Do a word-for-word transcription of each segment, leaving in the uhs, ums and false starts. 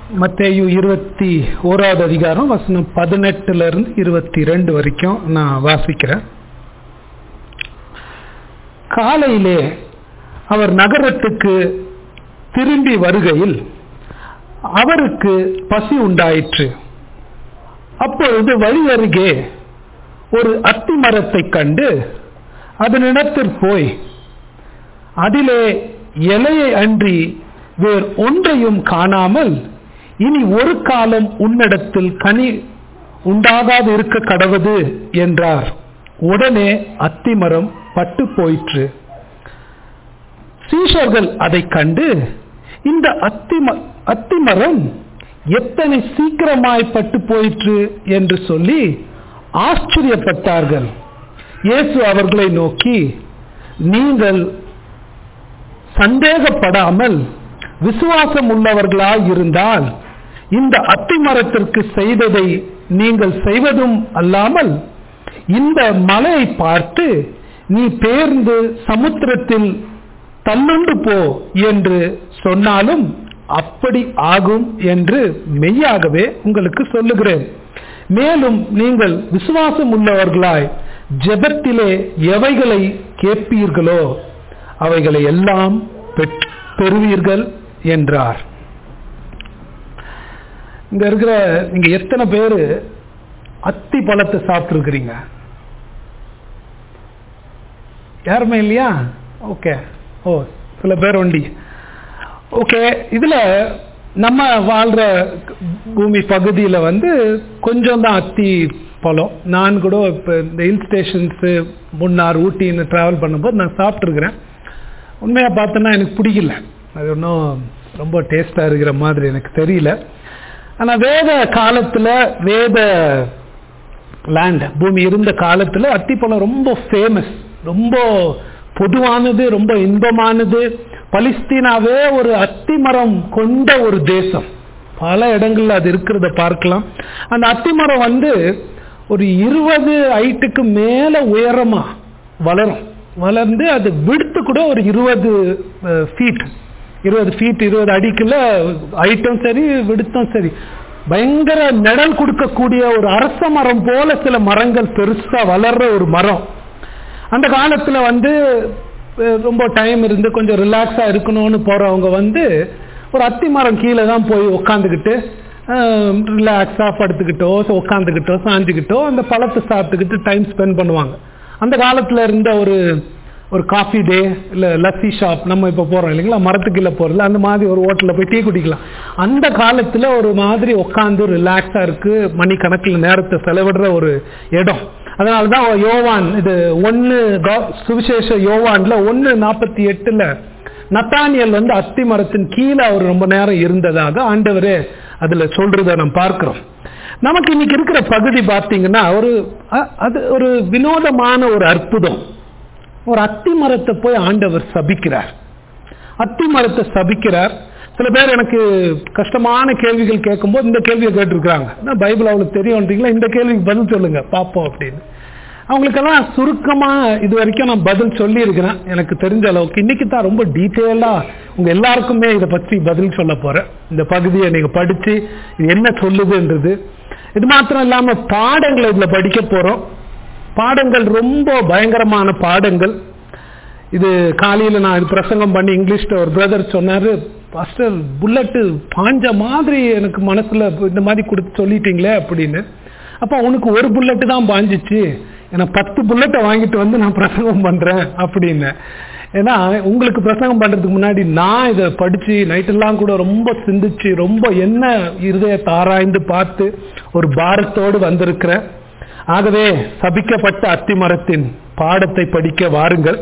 மத்தேயு இருபத்தி ஓராவது அதிகாரம் வசனம் பதினெட்டுல இருந்து இருபத்தி ரெண்டு வரைக்கும் நான் வாசிக்கிறேன். காலையிலே அவர் நகரத்துக்கு திரும்பி வருகையில் அவருக்கு பசி உண்டாயிற்று. அப்பொழுது வழி அருகே ஒரு அத்தி மரத்தை கண்டு அதனிடத்தில் போய் அதிலே இலையை அன்றி வேறு ஒன்றையும் காணாமல், இனி ஒரு காலம் உன்னிடத்தில் கனி உண்டாகாது இருக்க கடவது என்றார். உடனே அத்திமரம் பட்டு போயிற்று. சீஷர்கள் அதை கண்டு, இந்த அத்தி அத்திமரம் எத்தனை சீக்கிரமாய் பட்டு போயிற்று என்று சொல்லி ஆச்சரியப்பட்டார்கள். இயேசு அவர்களை நோக்கி, நீங்கள் சந்தேகப்படாமல் விசுவாசம் உள்ளவர்களாய் இருந்தால் இந்த அத்திமரத்திற்கு செய்ததை நீங்கள் செய்வதும் அல்லாமல், இந்த மலையை பார்த்து நீ பெயர்ந்து சமுத்திரத்தில் தள்ளுண்டு போ என்று சொன்னாலும் அப்படி ஆகும் என்று மெய்யாகவே உங்களுக்கு சொல்லுகிறேன். மேலும் நீங்கள் விசுவாசம் உள்ளவர்களாய் ஜெபத்திலே எவைகளை கேட்பீர்களோ அவைகளை எல்லாம் பெறுவீர்கள் என்றார். இங்க இருக்கிற நீங்க எத்தனை பேரு அத்தி பழத்தை சாப்பிட்டு இருக்கிறீங்க? யாருமே இல்லையா? ஓகே. ஓ, சில பேர் ஒண்டி. ஓகே. இதுல நம்ம வாழ்ற பூமி பகுதியில வந்து கொஞ்சம் தான் அத்தி பழம். நான் கூட இப்போ இந்த ஹில் ஸ்டேஷன்ஸு முன்னார் ஊட்டின்னு ட்ராவல் பண்ணும்போது நான் சாப்பிட்ருக்கிறேன். உண்மையாக பார்த்தோன்னா எனக்கு பிடிக்கல. அது ஒன்றும் ரொம்ப டேஸ்டாக இருக்கிற மாதிரி எனக்கு தெரியல. ஆனால் வேத காலத்தில், வேத லேண்ட் பூமி இருந்த காலத்தில் அத்திப்பழம் ரொம்ப ஃபேமஸ், ரொம்ப பொதுவானது, ரொம்ப இன்பமானது. பலஸ்தீனாவே ஒரு அத்திமரம் கொண்ட ஒரு தேசம். பல இடங்கள்ல அது இருக்கிறத பார்க்கலாம். அந்த அத்திமரம் வந்து ஒரு இருபது ஹைட்டுக்கு மேல உயரமா வளரும். வளர்ந்து அது விடுத்து கூட ஒரு இருபது ஃபீட் இருபது ஃபீட் இருபது அடிக்குள்ள ஹைட்டும் சரி விடுத்தும் சரி. பயங்கர நிழல் கொடுக்கக்கூடிய ஒரு அரச மரம் போல சில மரங்கள் பெருசா வளர்ற ஒரு மரம். அந்த காலத்துல வந்து ரொம்ப டைம் இருந்து கொஞ்சம் ரிலாக்ஸா இருக்கணும்னு போறவங்க வந்து ஒரு அத்தி மரம் கீழே தான் போய் உட்காந்துக்கிட்டு ரிலாக்ஸா படுத்துக்கிட்டோ உட்காந்துக்கிட்டோ சாஞ்சுக்கிட்டோ அந்த பழத்தை சாப்பிட்டுக்கிட்டு டைம் ஸ்பெண்ட் பண்ணுவாங்க. அந்த காலத்துல இருந்த ஒரு ஒரு காஃபி டே இல்லை லஸ்ஸி ஷாப், நம்ம இப்போ போகிறோம் இல்லைங்களா, மரத்துக்குள்ள போகிறதுல அந்த மாதிரி ஒரு ஹோட்டலில் போய் டீ குடிக்கலாம். அந்த காலத்தில் ஒரு மாதிரி உட்காந்து ரிலாக்ஸாக இருக்குது, மணி கணக்கில் நேரத்தை செலவிடுற ஒரு இடம். அதனால தான் யோவான் இது ஒன்று சுவிசேஷ யோவான்ல ஒன்று நாற்பத்தி எட்டுல நத்தானியல் வந்து அத்தி மரத்தின் கீழே அவர் ரொம்ப நேரம் இருந்ததாக ஆண்டவரே அதில் சொல்றதை நம்ம பார்க்கிறோம். நமக்கு இன்னைக்கு இருக்கிற பகுதி பார்த்தீங்கன்னா ஒரு அது ஒரு வினோதமான ஒரு அற்புதம். ஒரு அத்தி மரத்தை போய் ஆண்டவர் சபிக்கிறார். அத்தி மரத்தை சபிக்கிறார். சில பேர் எனக்கு கஷ்டமான கேள்விகள் கேட்கும்போது இந்த கேள்வியை கேட்டிருக்கிறாங்க. பைபிள் அவங்களுக்கு தெரியும்ன்றீங்களா, இந்த கேள்விக்கு பதில் சொல்லுங்க பார்ப்போம் அப்படின்னு. அவங்களுக்கெல்லாம் சுருக்கமா இது வரைக்கும் நான் பதில் சொல்லி இருக்கிறேன் எனக்கு தெரிஞ்ச அளவுக்கு. இன்னைக்கு தான் ரொம்ப டீட்டெயிலா உங்க எல்லாருக்குமே இதை பற்றி பதில் சொல்ல போறேன். இந்த பகுதியை நீங்க படிச்சு இது என்ன சொல்லுதுன்றது. இது மாத்திரம் இல்லாம பாடங்களை இதுல படிக்க போறோம். பாடங்கள் ரொம்ப பயங்கரமான பாடங்கள். இது காலையில நான் பிரசங்கம் பண்ணி இங்கிலீஷ்ல ஒரு பிரதர் சொன்னாரு, பாஸ்டர் புல்லட்டு பாஞ்ச மாதிரி எனக்கு மனசுல இந்த மாதிரி கொடுத்து சொல்லிட்டீங்களே அப்படின்னு. அப்ப உனக்கு ஒரு புல்லட்டு தான் பாஞ்சிச்சு, ஏன்னா பத்து புல்லட்டை வாங்கிட்டு வந்து நான் பிரசங்கம் பண்றேன் அப்படின்னு. ஏன்னா உங்களுக்கு பிரசங்கம் பண்றதுக்கு முன்னாடி நான் இதை படிச்சு நைட்டெல்லாம் கூட ரொம்ப சிந்திச்சு ரொம்ப என்ன இருதயத்தை ஆராய்ந்து பார்த்து ஒரு பாரத்தோடு வந்திருக்கிறேன். ஆகவே சபிக்கப்பட்ட அத்தி மரத்தின் பாடத்தை படிக்க வாருங்கள்.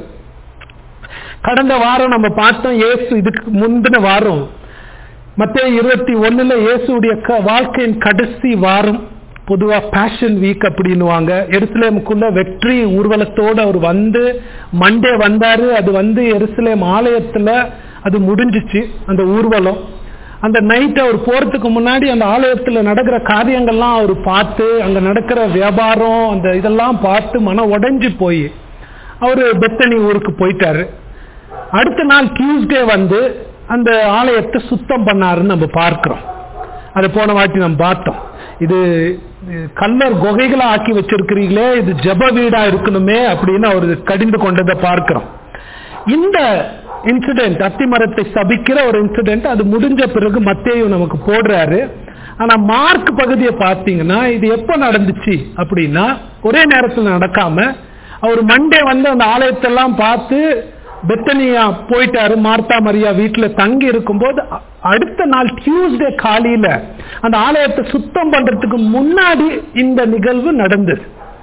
கடந்த வாரம் நம்ம பார்த்தோம், இயேசு இதுக்கு முந்தின வாரம் மத்தேயு இருபத்தி ஒண்ணுல இயேசுடைய வாழ்க்கையின் கடைசி வாரம், பொதுவா பேஷன் வீக் அப்படின்னுவாங்க. எருசலேமுக்குள்ள வெற்றி ஊர்வலத்தோடு அவர் வந்து மண்டே வந்தாரு. அது வந்து எருசலேம் ஆலயத்துல அது முடிஞ்சிச்சு அந்த ஊர்வலம். அந்த நைட் அவர் போறதுக்கு முன்னாடி அந்த ஆலயத்துல நடக்கிற காரியங்கள்லாம் அவர் பார்த்து, அங்க நடக்கிற வியாபாரம் அந்த இதெல்லாம் பார்த்து மன உடைஞ்சு போய் அவரு பெத்தனி ஊருக்கு போயிட்டாரு. அடுத்த நாள் டியூஸ்டே வந்து அந்த ஆலயத்தை சுத்தம் பண்ணாருன்னு நம்ம பார்க்கிறோம். அதை போன வாட்டி நம்ம பார்த்தோம். இது கல்லர் குகைகளை ஆக்கி வச்சிருக்கிறீங்களே, இது ஜெப வீடா இருக்கணுமே அப்படின்னு அவர் கடிந்து கொண்டதை பார்க்கிறோம். இந்த இன்சிடென்ட், அத்திமரத்தை சபிக்கிற ஒரு இன்சிடென்ட், அது முடிஞ்ச பிறகு மத்தேயு நமக்கு போடுறாரு. ஆனா மார்க் பகுதியை பார்த்தீங்கன்னா இது எப்ப நடந்துச்சு அப்படின்னா ஒரே நேரத்தில் நடக்காம, அவர் மண்டே வந்து அந்த ஆலயத்தெல்லாம் பார்த்து பெத்தனியா போயிட்டாரு, மார்த்தா மரியா வீட்டுல தங்கி இருக்கும் போது அடுத்த நாள் டியூஸ்டே காலையில அந்த ஆலயத்தை சுத்தம் பண்றதுக்கு முன்னாடி இந்த நிகழ்வு நடந்தது.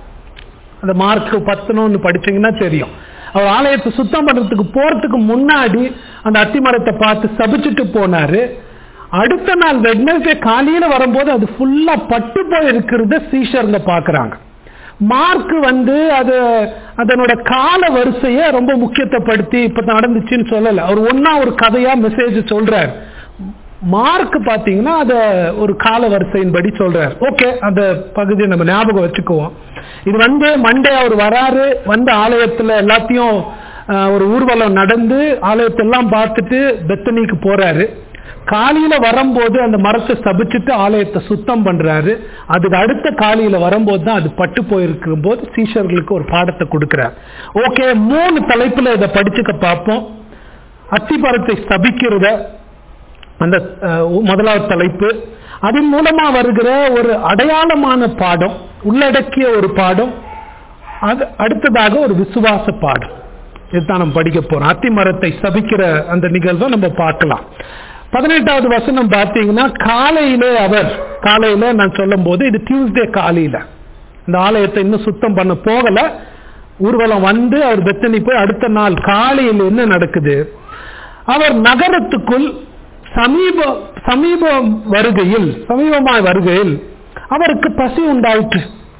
அந்த மார்க் பத்துனு படிச்சீங்கன்னா தெரியும். அவர் ஆலயத்தை சுத்தம் பண்றதுக்கு போறதுக்கு முன்னாடி அந்த அத்திமரத்தை பார்த்து சபிச்சுட்டு போனாரு. அடுத்த நாள் வெட்னஸ்டே காலையில வரும்போது அது ஃபுல்லா பட்டு போய் இருக்கிறத சீஷர்ல பாக்குறாங்க. மார்க் வந்து அது அதனோட கால வரிசைய ரொம்ப முக்கியத்துவப்படுத்தி இப்ப நடந்துச்சுன்னு சொல்லல, அவர் ஒன்னா ஒரு கதையா மெசேஜ் சொல்றாரு. மார்க் பாத்தீங்கன்னா அத ஒரு கால வரிசையின்படி சொல்றாரு. ஓகே, அந்த பகுதியை நம்ம ஞாபகம் வச்சுக்குவோம். இது வந்து மண்டே அவர் வராரு, வந்து ஆலயத்துல எல்லாத்தையும் ஒரு ஊர்வலம் நடந்து ஆலயத்தெல்லாம் பார்த்துட்டு பெத்தனிக்கு போறாரு. காலையில வரும்போது அந்த மரத்தை சபிச்சுட்டு ஆலயத்தை சுத்தம் பண்றாரு. அதுக்கு அடுத்த காலையில வரும்போது தான் அது பட்டு போயிருக்கும் போது சீஷர்களுக்கு ஒரு பாடத்தை கொடுக்கிறார். ஓகே, மூணு தலைப்புல இதை படிச்சுக்க பார்ப்போம். அத்திமரத்தை சபிக்கிறத அந்த முதலாவது தலைப்பு, அதன் மூலமா வருகிற ஒரு அடையாளமான பாடம், உள்ளடக்கிய ஒரு பாடம். அது அடுத்ததாக ஒரு விசுவாச பாடம். இதுதான் நம்ம படிக்க போறோம். அத்திமரத்தை சபிக்கிற அந்த நிகழ்வை நம்ம பார்க்கலாம். பதினெட்டாவது வசனம் பார்த்தீங்கன்னா, காலையிலே அவர், காலையில நான் சொல்லும் போது இது டியூஸ்டே காலையில, இந்த ஆலயத்தை இன்னும் சுத்தம் பண்ண போகல, ஊர்வலம் வந்து அவர் பெத்தனி போய் அடுத்த நாள் காலையில் என்ன நடக்குது, அவர் நகரத்துக்குள் சமீப சமீபம் வருகையில் சமீபமாய் வருகையில் அவருக்கு பசி உண்டாயிற்று.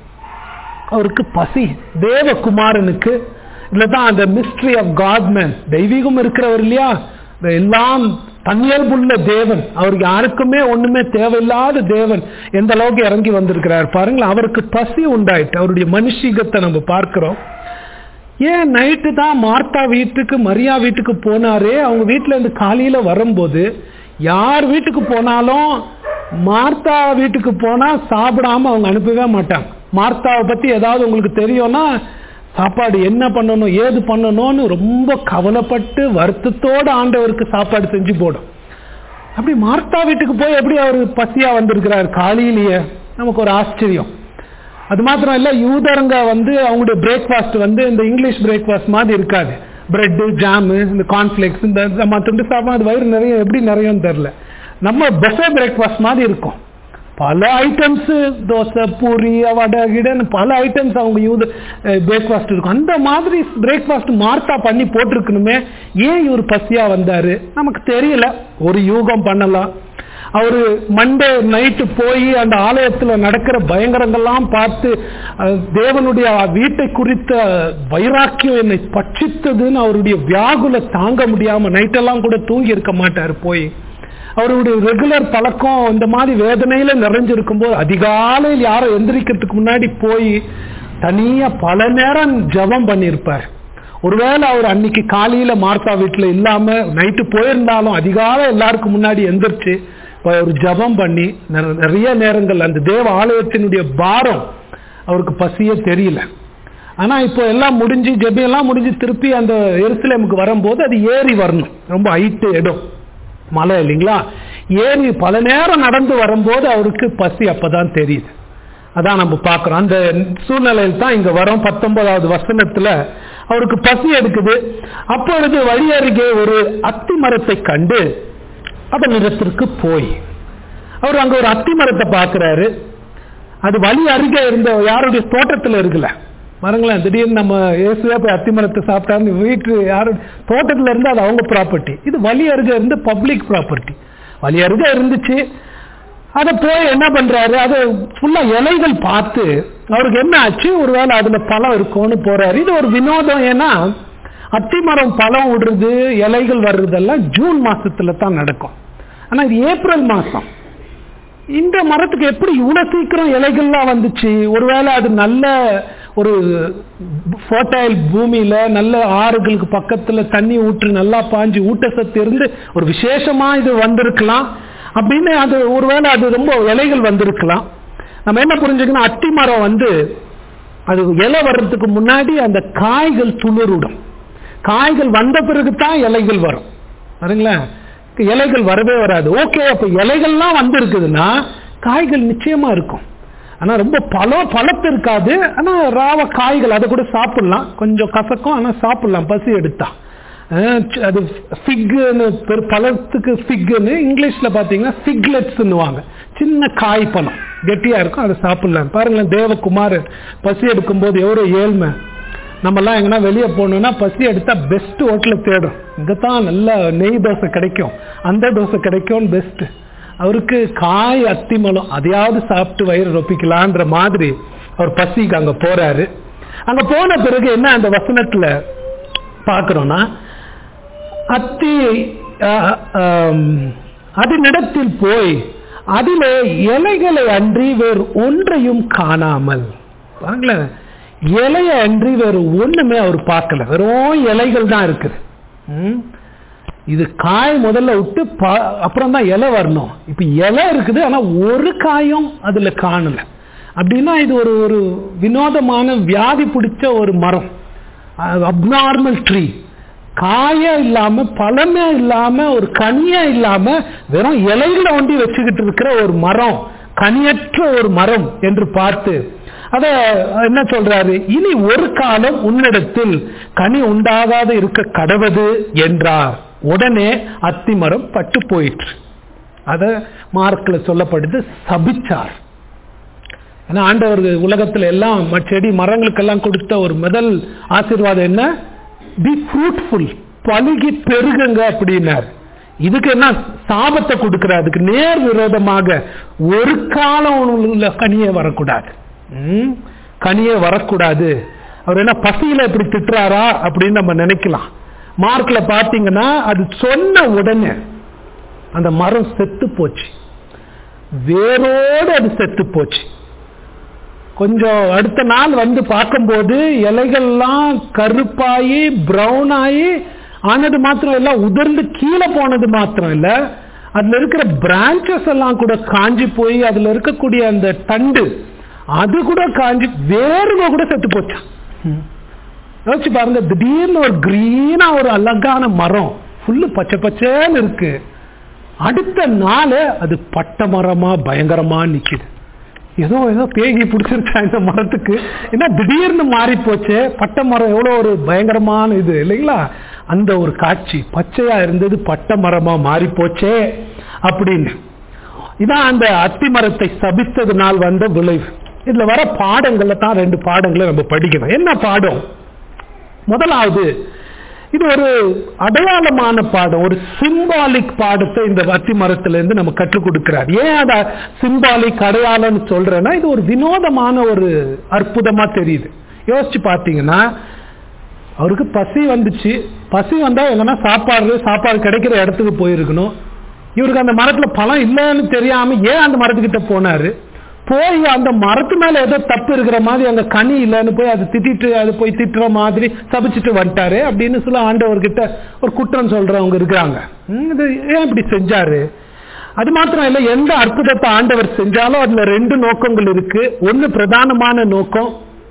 அவருக்கு பசி, தேவகுமாரனுக்கு. இதுலதான் அந்த மிஸ்ட்ரி ஆஃப் காட்மேன், தெய்வீகம் இருக்கிறவர் இல்லையா, எல்லாம் தன்னியல்புள்ள தேவன், அவருக்கு யாருக்குமே ஒண்ணுமே தேவையில்லாத தேவன் எந்த அளவுக்கு இறங்கி வந்திருக்கிறார் பாருங்களேன். அவருக்கு பசி உண்டாயிட்டு, அவருடைய மனுஷீகத்தை நம்ம பார்க்கிறோம். ஏன் நைட்டு தான் மார்த்தா வீட்டுக்கு மரியா வீட்டுக்கு போனாரே, அவங்க வீட்டுல இருந்து காலையில வரும்போது யார் வீட்டுக்கு போனாலும் மார்த்தா வீட்டுக்கு போனா சாப்பிடாம அவங்க அனுப்பவே மாட்டாங்க. மார்த்தாவை பத்தி ஏதாவது உங்களுக்கு தெரியும்னா சாப்பாடு என்ன பண்ணணும் ஏது பண்ணணும்னு ரொம்ப கவலைப்பட்டு வருத்தத்தோடு ஆண்டவருக்கு சாப்பாடு செஞ்சு போடும். அப்படி மார்த்தா வீட்டுக்கு போய் எப்படி அவர் பசியா வந்திருக்கிறார் காலையிலேயே, நமக்கு ஒரு ஆச்சரியம். அது மாத்திரம் இல்ல, யூதரங்க வந்து அவங்களுடைய பிரேக்ஃபாஸ்ட் வந்து இந்த இங்கிலீஷ் பிரேக்ஃபாஸ்ட் மாதிரி இருக்காது. பிரெட்டு, ஜாமு, இந்த கார்ன்ஃபிளேக்ஸ், இந்த மற்ற சாப்பிடும், அது வயிறு நிறைய எப்படி நிறையன்னு தெரியல. நம்ம பஃபே பிரேக்ஃபாஸ்ட் மாதிரி இருக்கும். பல ஐட்டம்ஸ், தோசை, பூரி, வடை, கிடன்னு பல ஐட்டம்ஸ் அவங்க யூத பிரேக்ஃபாஸ்ட் இருக்கும். அந்த மாதிரி பிரேக்ஃபாஸ்ட் மார்த்தா பண்ணி போட்டிருக்கணுமே, ஏன் இவர் பசியா வந்தாரு நமக்கு தெரியல. ஒரு யூகம் பண்ணலாம். அவரு மண்டே நைட்டு போய் அந்த ஆலயத்துல நடக்கிற பயங்கரங்கள்லாம் பார்த்து தேவனுடைய வீட்டை குறித்த வைராக்கியம் என்னை பட்சித்ததுன்னு அவருடைய வியாகுல தாங்க முடியாம நைட்டெல்லாம் கூட தூங்கி இருக்க மாட்டாரு. போய் அவருடைய ரெகுலர் பழக்கம் இந்த மாதிரி வேதனையில நிறைஞ்சிருக்கும் போது அதிகாலையில் யாரும் எந்திரிக்கிறதுக்கு முன்னாடி போய் தனியா பல நேரம் ஜபம் பண்ணியிருப்பார். ஒருவேளை அவர் அன்னைக்கு காலையில மார்த்தா வீட்டுல இல்லாம நைட்டு போயிருந்தாலும் அதிகாலை எல்லாருக்கும் முன்னாடி எந்திரிச்சு ஒரு ஜபம் பண்ணி நிறைய நேரங்கள் அந்த தேவ ஆலயத்தினுடைய பாரம் அவருக்கு பசியே தெரியல. ஆனா இப்போ எல்லாம் முடிஞ்சு ஜெபம் முடிஞ்சு திருப்பி அந்த எருசலேமுக்கு வரும்போது அது ஏறி வரணும், ரொம்ப ஹைட்டு இடம், மலை இல்லைங்களா, ஏறி பல நேரம் நடந்து வரும்போது அவருக்கு பசி அப்பதான் தெரியுது. அதான் நம்ம பார்க்கிறோம். அந்த சூழ்நிலையில் தான் இங்க வரும். பத்தொன்பதாவது வசனத்துல அவருக்கு பசி எடுக்குது. அப்பொழுது வழி அருகே ஒரு அத்தி மரத்தை கண்டு அதன் இடத்திற்கு போய், அவர் அங்க ஒரு அத்தி மரத்தை பார்க்கிறாரு. அது வழி அருகே இருந்த யாருடைய தோட்டத்துல இருக்குல்ல, மரங்களேன், திடீர்னு நம்ம இயேசுவே போய் அத்தி மரத்தை சாப்பிட்டாரு, வீட்டு யாரு தோட்டத்துல இருந்து அது அவங்க ப்ராப்பர்ட்டி, இது வழி அருகே இருந்து பப்ளிக் ப்ராப்பர்ட்டி, வழி அருகே இருந்துச்சு. அதை போய் என்ன பண்றாரு, அது ஃபுல்லா இலைகள் பார்த்து அவருக்கு என்ன ஆச்சு, ஒருவேளை அதுல பழம் இருக்கும்னு போறாரு. இது ஒரு வினோதம். ஏன்னா அத்திமரம் பழம் விடுறது இலைகள் வர்றதெல்லாம் ஜூன் மாசத்துல தான் நடக்கும். ஆனா இது ஏப்ரல் மாசம். இந்த மரத்துக்கு எப்படி இவ்வளவு சீக்கிரம் இலைகள்லாம் வந்துச்சு? ஒருவேளை அது நல்ல ஒரு ஃபர்டைல் பூமியில நல்ல ஆறுகளுக்கு பக்கத்துல தண்ணி ஊற்று நல்லா பாஞ்சு ஊட்டச்சத்து இருந்து ஒரு விசேஷமா இது வந்திருக்கலாம். அப்படின்னு அது ஒருவேளை அது ரொம்ப இலைகள் வந்திருக்கலாம். நம்ம என்ன புரிஞ்சுக்கணும், அத்தி மரம் வந்து அது இலை வர்றதுக்கு முன்னாடி அந்த காய்கள் துளிர்விடும். காய்கள் வந்த பிறகுதான் இலைகள் வரும். சரிங்களா? இலைகள் வரவே வராது. ஓகே, அப்ப இலைகள்லாம் வந்து இருக்குதுன்னா காய்கள் நிச்சயமா இருக்கும். ஆனா ரொம்ப பழம் பழத்து இருக்காது. ஆனா ராவ காய்கள் அதை கூட சாப்பிடலாம். கொஞ்சம் கசக்கும், ஆனா சாப்பிடலாம் பசி எடுத்தா. அது ஃபிக்னு பழத்துக்கு ஃபிக்னு இங்கிலீஷ்ல பாத்தீங்கன்னா ஃபிக்லெட்ஸ்னுவாங்க. சின்ன காய் பழம் கெட்டியா இருக்கும், அதை சாப்பிடலாம். பாருங்களேன், தேவகுமார் பசி எடுக்கும் போது எவ்வளோ ஏழ்மை. நம்ம எல்லாம் எங்கன்னா வெளியே போகணும்னா பசி எடுத்தா பெஸ்ட் ஹோட்டல தேடும். இங்கதான் நல்ல நெய் தோசை கிடைக்கும், அந்த தோசை கிடைக்கும் பெஸ்ட். அவருக்கு காய் அத்திமலம் அதையாவது சாப்பிட்டு வயிறு ரொப்பிக்கலான்ற மாதிரி அவர் பசிக்கு அங்க போறாரு. அங்க போன பிறகு என்ன அந்த வசனத்துல பாக்குறோம்னா, அத்தி அதனிடத்தில் போய் அதிலே இலைகளை அன்றி வேறு ஒன்றையும் காணாமல். பாருங்களேன், இலைய அன்றி வேறு ஒண்ணுமே அவர் பார்க்கல, வெறும் இலைகள் தான் இருக்குது. இது காய் முதல்ல விட்டு அப்புறம் தான் இலை வரணும். இப்ப இலை இருக்குது, ஆனா ஒரு காயும் அதுல காணல. அப்படின்னா இது ஒரு ஒரு வினோதமான வியாதி பிடிச்ச ஒரு மரம், அப்நார்மல் ட்ரீ. காயே இல்லாம, பழமே இல்லாம, ஒரு கனியா இல்லாம, வெறும் இலைகளை ஒண்டி வச்சுக்கிட்டு இருக்கிற ஒரு மரம், கனியற்ற ஒரு மரம் என்று பார்த்து அத என்ன சொல்றாரு, இனி ஒரு காலம் உன்னிடத்தில் கனி உண்டாகாத இருக்க கடவது என்றார். உடனே அத்தி மரம் பட்டு போயிற்று. அத மார்க்ல சொல்லப்படுது, சபிச்சார். ஏன்னா ஆண்டவர் உலகத்துல எல்லாம் செடி மரங்களுக்கெல்லாம் கொடுத்த ஒரு முதல் ஆசீர்வாதம் என்ன, பி ஃப்ரூட்ஃபுல், பலுகி பெருகுங்க அப்படின்னார். இதுக்கு என்ன சாபத்தை கொடுக்கிறார், அதுக்கு நேர் விரோதமாக ஒரு காலம் உள்ள கனியே வரக்கூடாது, கனியே வரக்கூடாது. அவர் என்ன பசியில எப்படி திட்டுறாரா அப்படின்னு நம்ம நினைக்கலாம். மார்க்ல பாத்தீங்கன்னா அது சொன்ன உடனே அந்த மரம் செத்து போச்சு, வேரோடு அது செத்து போச்சு. கொஞ்சம் அடுத்த நாள் வந்து பார்க்கும்போது இலைகள்லாம் கருப்பாயி பிரவுன் ஆகி ஆனது மாத்திரம் இல்ல, உதிர்ந்து கீழே போனது மாத்திரம் இல்ல, அதுல இருக்கிற பிரான்சஸ் எல்லாம் கூட காஞ்சி போய் அதுல இருக்கக்கூடிய அந்த தண்டு அது கூட காஞ்சி வேறுங்க கூட செத்து போச்சா. யோசிச்சு பாருங்க, திடீர்னு ஒரு கிரீனா ஒரு அழகான மரம் ஃபுல்லு பச்சை பச்சைன்னு இருக்கு, அடுத்த நாள் அது பட்ட மரமா பயங்கரமா நிக்குது. ஏதோ ஏதோ பேகி பிடிச்சிருச்சா இந்த மரத்துக்கு, ஏன்னா திடீர்னு மாறி போச்சு. பட்ட மரம் எவ்வளவு ஒரு பயங்கரமான இது இல்லைங்களா, அந்த ஒரு காட்சி பச்சையா இருந்தது பட்ட மரமா மாறி போச்சே அப்படின்னு. இதான் அந்த அத்தி மரத்தை சபித்ததுனால் வந்த விளைவு. இதுல வர பாடங்கள்ல தான் ரெண்டு பாடங்களை நம்ம படிக்கணும். என்ன பாடம்? முதலாவது, இது ஒரு அடையாளமான பாடம், ஒரு சிம்பாலிக் பாடத்தை இந்த அத்தி மரத்துல இருந்து நம்ம கற்றுக் கொடுக்கிறார். ஏன் அத சிம்பாலிக் அடையாளம் சொல்றேன்னா, இது ஒரு வினோதமான ஒரு அற்புதமா தெரியுது. யோசிச்சு பாத்தீங்கன்னா, அவருக்கு பசி வந்துச்சு, பசி வந்தா எங்கன்னா சாப்பாடு சாப்பாடு கிடைக்கிற இடத்துக்கு போயிருக்கணும். இவருக்கு அந்த மரத்துல பழம் இல்லைன்னு தெரியாம ஏன் அந்த மரத்துக்கிட்ட போனாரு, போய் அந்த மரத்து மேல ஏதோ தப்பு இருக்கிற மாதிரி அங்க கனி இல்லைன்னு போய் அதை திட்டிட்டு அது போய் திட்டுற மாதிரி சபிச்சுட்டு வந்துட்டாரு அப்படின்னு சொல்ல ஆண்டவர்கிட்ட ஒரு குற்றம் சொல்றவங்க இருக்கிறாங்க. இது ஏன் இப்படி செஞ்சாரு? அது மாத்திரம் இல்ல, எந்த அற்புதத்தை ஆண்டவர் செஞ்சாலும் அதுல ரெண்டு நோக்கங்கள் இருக்கு. ஒன்னு பிரதானமான நோக்கம்,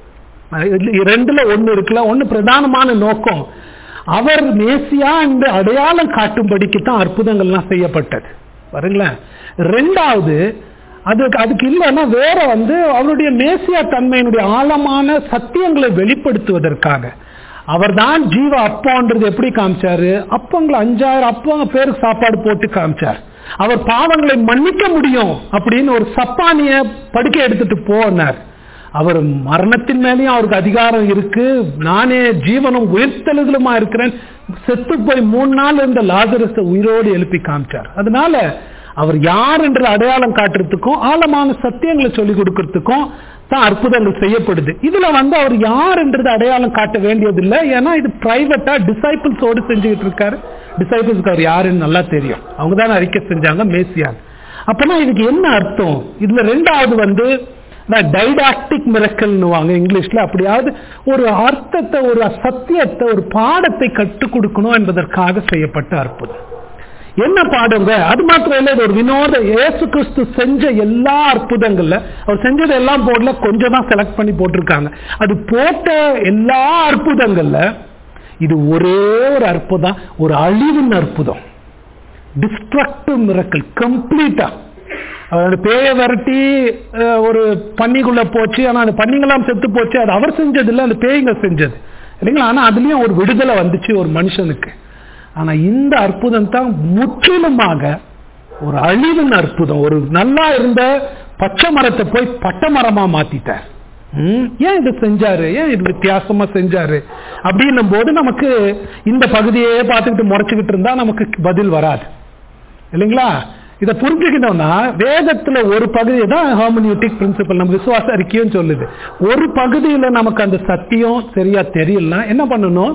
ரெண்டுல ஒன்னு இருக்குல்ல, ஒன்னு பிரதானமான நோக்கம், அவர் மேசியா இந்த அடையாளம் காட்டும்படிக்கு தான் அற்புதங்கள்லாம் செய்யப்பட்டது. பாருங்களேன். ரெண்டாவது, அதுக்கு அதுக்கு இல்லைன்னா வேற வந்து அவருடைய மேசியா தன்மையினுடைய ஆழமான சத்தியங்களை வெளிப்படுத்துவதற்காக அவர் தான் ஜீவ அப்பன்றது எப்படி காமிச்சாரு, அப்பங்களை அஞ்சாயிரம் அப்பங்க பேருக்கு சாப்பாடு போட்டு காமிச்சார். அவர் பாவங்களை மன்னிக்க முடியும் அப்படின்னு ஒரு சப்பானிய படுக்கை எடுத்துட்டு போனார். அவர் மரணத்தின் மேலேயும் அவருக்கு அதிகாரம் இருக்கு, நானே ஜீவனும் உயிர்த்தெழுதலுமா இருக்கிறேன், செத்து போய் மூணு நாள் இருந்த லாசரஸை உயிரோடு எழுப்பி காமிச்சார். அதனால அவர் யார் என்ற அடையாளம் காட்டுறதுக்கும் ஆழமான சத்தியங்களை சொல்லிக் கொடுக்கறதுக்கும் தான் அற்புதங்கள் செய்யப்படுது. இதுல வந்து அவர் யார் என்றது அடையாளம் காட்ட வேண்டியதில்லை, ஏன்னா இது பிரைவேட்டா டிசைபிள்ஸோடு செஞ்சுக்கிட்டு இருக்காரு. டிசைபிள்ஸ்க்கு அவர் யாருன்னு நல்லா தெரியும், அவங்க தான் அறிக்கை செஞ்சாங்க மேசியா. அப்பனா இதுக்கு என்ன அர்த்தம்? இதுல ரெண்டாவது வந்து டைடாக்டிக் மிரக்கல்னுவாங்க இங்கிலீஷ்ல. அப்படியாவது ஒரு அர்த்தத்தை, ஒரு சத்தியத்தை, ஒரு பாடத்தை கற்றுக் கொடுக்கணும் என்பதற்காக செய்யப்பட்ட அற்புதம். என்ன பாடுங்க? அது மாத்திரம் இல்ல, ஒரு வினோத இயேசு கிறிஸ்து செஞ்ச எல்லா அற்புதங்கள்ல அவர் செஞ்சது எல்லாம் போடல, கொஞ்சம் தான் செலக்ட் பண்ணி போட்டிருக்காங்க. அது போட்ட எல்லா அற்புதங்கள்ல இது ஒரே ஒரு அற்புதம், ஒரு அழிவின் அற்புதம், டிஸ்ட்ரக்டிவ் மிரக்கிள். கம்ப்ளீட்டா அவரோட பேயை விரட்டி ஒரு பன்னிக்குள்ள போச்சு, ஆனா அந்த பன்னிங்கெல்லாம் செத்து போச்சு. அது அவர் செஞ்சது இல்லை, அந்த பேய்ங்க செஞ்சது இல்லைங்களா? ஆனா அதுலயும் ஒரு விடுதலை வந்துச்சு ஒரு மனுஷனுக்கு. ஆனா இந்த அற்புதம் தான் முற்றிலுமாக ஒரு அழிவின் அற்புதம். ஒரு நல்லா இருந்த பச்சை மரத்தை போய் பட்டை மரமா மாத்திட்டார். ஏன் இது செஞ்சாரு? ஏன் இது வித்தியாசமா செஞ்சாரு அப்படின்னும் போது நமக்கு இந்த பகுதியே பார்த்துக்கிட்டு முறைச்சுக்கிட்டு இருந்தா நமக்கு பதில் வராது இல்லைங்களா? இதை புரிஞ்சுக்கணும்னா வேதத்துல ஒரு பகுதியை தான் ஹெர்மெனியூட்டிக் பிரின்சிபல், நம்ம விசுவாச அறிக்கையும் சொல்லுது. ஒரு பகுதியில நமக்கு அந்த சத்தியம் சரியா தெரியலன்னா என்ன பண்ணணும்?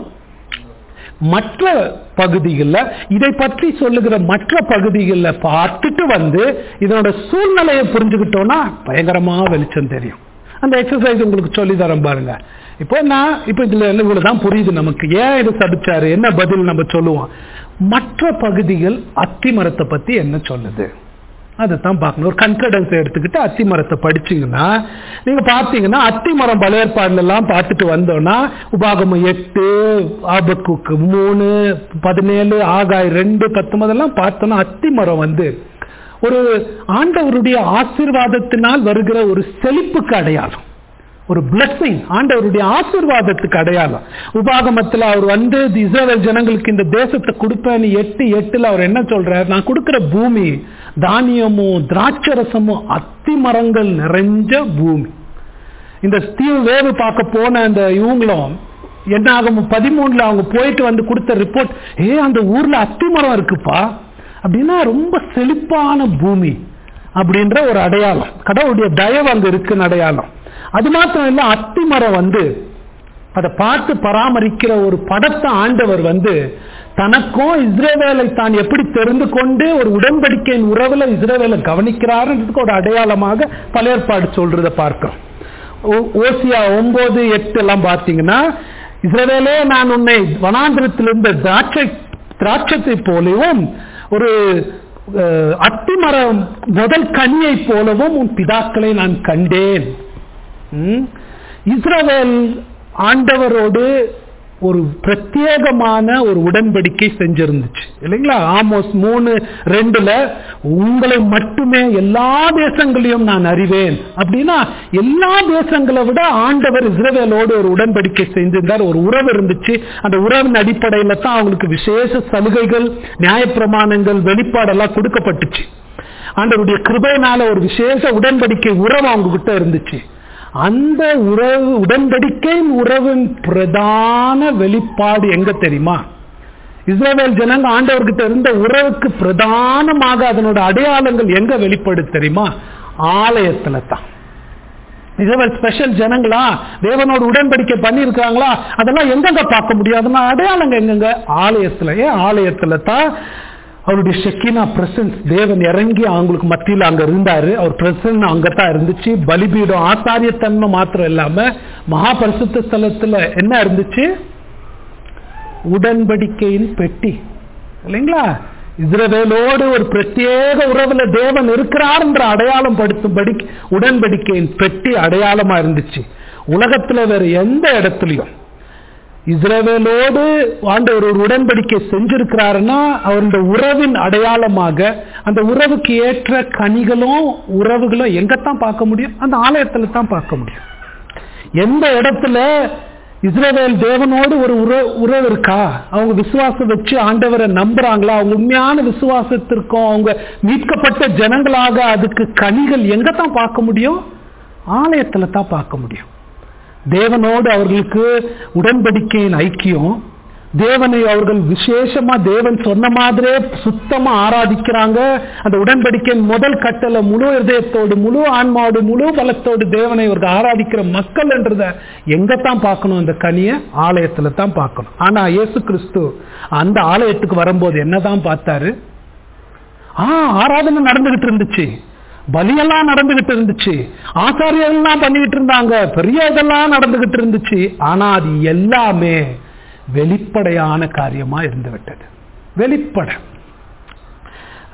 மற்ற பகுதிகளில் இதை பற்றி சொல்லுகிற மற்ற பகுதிகளில் பார்த்துட்டு வந்து இதனோட சூழ்நிலையை புரிஞ்சுக்கிட்டோம்னா பயங்கரமா வெளிச்சம் தெரியும். அந்த எக்ஸசைஸ் உங்களுக்கு சொல்லி தரேன் பாருங்க. இப்போ நான் இப்போ இதுல இவ்வளவுதான் புரியுது நமக்கு, ஏன் இது சபிச்சாரு, என்ன பதில் நம்ம சொல்லுவோம். மற்ற பகுதிகள் அத்தி மரத்தை பத்தி என்ன சொல்லுது அதைத்தான் பார்க்கணும். ஒரு கன்கடன்ஸ் எடுத்துக்கிட்டு அத்தி மரத்தை படிச்சீங்கன்னா நீங்க பார்த்தீங்கன்னா அத்தி மரம் பழைய ஏற்பாடுல எல்லாம் பார்த்துட்டு வந்தோம்னா உபாகமம் எட்டு, ஆபக்குக்கு மூணு, பதினேழு, ஆகாய் ரெண்டு, பத்தொன்பதெல்லாம் பார்த்தோம்னா அத்தி மரம் வந்து ஒரு ஆண்டவருடைய ஆசீர்வாதத்தினால் வருகிற ஒரு செழிப்புக்கு அடையாளம், ஒரு பிளஸிங், ஆண்டவருடைய ஆசீர்வாதத்துக்கு அடையாளம். உபாகமத்தில் அவர் வந்து இஸ்ரவேல் ஜனங்களுக்கு இந்த தேசத்தை கொடுப்பேன்னு எட்டு எட்டுல அவர் என்ன சொல்றார்? நான் கொடுக்கிற பூமி தானியமும் திராட்சரசமும் அத்தி மரங்கள் நிறைஞ்ச பூமி. இந்த தீவு வேவு பார்க்க போன அந்த இவங்களும் என்ன ஆகும், பதிமூணுல அவங்க போயிட்டு வந்து கொடுத்த ரிப்போர்ட், ஏ அந்த ஊர்ல அத்தி மரம் இருக்குப்பா அப்படின்னா ரொம்ப செழிப்பான பூமி அப்படின்ற ஒரு அடையாளம், கடவுளுடைய தயவு அங்க இருக்குன்னு அடையாளம். அது மாத்திரம் இல்ல, அத்தி மரம் வந்து அதை பார்த்து பராமரிக்கிற ஒரு படத்தை ஆண்டவர் வந்து தனக்கும் இஸ்ரவேலை தான் எப்படி தெரிந்து கொண்டு ஒரு உடன்படிக்கையின் உறவுல இஸ்ரவேலை கவனிக்கிறாருன்றதுக்கு ஒரு அடையாளமாக பழைய ஏற்பாடு சொல்றதை பார்க்கிறோம். ஓசியா ஒன்பது எட்டு எல்லாம் பார்த்தீங்கன்னா, இஸ்ரவேலே நான் உன்னை வனாந்திரத்திலிருந்து திராட்சை திராட்சத்தை போலவும் ஒரு அத்தி மரம் முதல் கனியை போலவும் உன் பிதாக்களை நான் கண்டேன். இஸ்ரவேல் ஆண்டவரோடு ஒரு பிரத்யேகமான ஒரு உடன்படிக்கை செஞ்சிருந்துச்சு இல்லைங்களா? ஆமோஸ் மூணு ரெண்டுல உங்களை மட்டுமே எல்லா தேசங்களையும் நான் அறிவேன் அப்படின்னா, எல்லா தேசங்களை விட ஆண்டவர் இஸ்ரவேலோடு ஒரு உடன்படிக்கை செஞ்சிருந்தார், ஒரு உறவு இருந்துச்சு. அந்த உறவின் அடிப்படையில தான் அவங்களுக்கு விசேஷ சலுகைகள், நியாயப்பிரமாணங்கள், வெளிப்பாடெல்லாம் கொடுக்கப்பட்டுச்சு. ஆண்டவருடைய கிருபையினால ஒரு விசேஷ உடன்படிக்கை உறவு அவங்க கிட்ட இருந்துச்சு. அந்த உறவு உடன்படிக்கை உறவின் பிரதான வெளிப்பாடு எங்க தெரியுமா? இஸ்ரவேல் ஜனங்க ஆண்டவர்கிட்ட இருந்த உறவுக்கு பிரதானமாக அதனோட அடையாளங்கள் எங்க வெளிப்படு தெரியுமா? ஆலயத்துல தான். இஸ்ரவேல் ஸ்பெஷல் ஜனங்களா, தேவனோட உடன்படிக்கை பண்ணி இருக்காங்களா, அதெல்லாம் எங்கெங்க பார்க்க முடியாதுன்னா அடையாளங்க எங்கெங்க? ஆலயத்துல. ஏன் ஆலயத்துல தான் அவருடைய ஷெக்கினா பிரசன்ஸ், தேவன் இறங்கி அவங்களுக்கு மத்தியில் அங்க இருந்தாரு. அவர் பிரசன்ஸ் அங்கதான் இருந்துச்சு. பலிபீடம், ஆசாரியத்தன்மை மாத்திரம் இல்லாம மகா பரிசுத்த ஸ்தலத்துல என்ன இருந்துச்சு? உடன்படிக்கையின் பெட்டி இல்லைங்களா? இஸ்ரவேலோடு ஒரு பிரத்யேக உறவுல தேவன் இருக்கிறார்ன்ற அடையாளம் படுத்தும்படி உடன்படிக்கையின் பெட்டி அடையாளமா இருந்துச்சு. உலகத்துல வேற எந்த இடத்துலயும் இஸ்ரவேலோடு ஆண்டவர் ஒரு உடன்படிக்கை செஞ்சிருக்கிறாருன்னா அவருடைய உறவின் அடையாளமாக அந்த உறவுக்கு ஏற்ற கனிகளும் உறவுகளும் எங்கத்தான் பார்க்க முடியும்? அந்த ஆலயத்துல தான் பார்க்க முடியும். எந்த இடத்துல இஸ்ரவேல் தேவனோடு ஒரு உறவு இருக்கா, அவங்க விசுவாசம் வச்சு ஆண்டவரை நம்புறாங்களா, அவங்க உண்மையான விசுவாசத்திற்கும் அவங்க மீட்கப்பட்ட ஜனங்களாக அதுக்கு கனிகள் எங்கத்தான் பார்க்க முடியும்? ஆலயத்துல தான் பார்க்க முடியும். தேவனோடு அவர்களுக்கு உடன்படிக்கையின் ஐக்கியம், தேவனை அவர்கள் விசேஷமா தேவன் சொன்ன மாதிரியே சுத்தமா ஆராதிக்கிறாங்க. அந்த உடன்படிக்கையின் முதல் கட்டளை முழு இதயத்தோடு, முழு ஆன்மாவோடு, முழு பலத்தோடு தேவனை அவர்கள் ஆராதிக்கிற மக்கள் என்றத எங்கத்தான் பார்க்கணும்? அந்த கனியை ஆலயத்துல தான் பார்க்கணும். ஆனா இயேசு கிறிஸ்து அந்த ஆலயத்துக்கு வரும்போது என்னதான் பார்த்தாரு? ஆஹ் ஆராதனை நடந்துகிட்டு இருந்துச்சு, பலியெல்லாம் நடந்துகிட்டு இருந்துச்சு, ஆசாரியெல்லாம் பண்ணிக்கிட்டு இருந்தாங்க, பெரிய இதெல்லாம் நடந்துகிட்டு இருந்துச்சு. ஆனா அது எல்லாமே வெளிப்படையான காரியமா இருந்து விட்டது. வெளிப்படை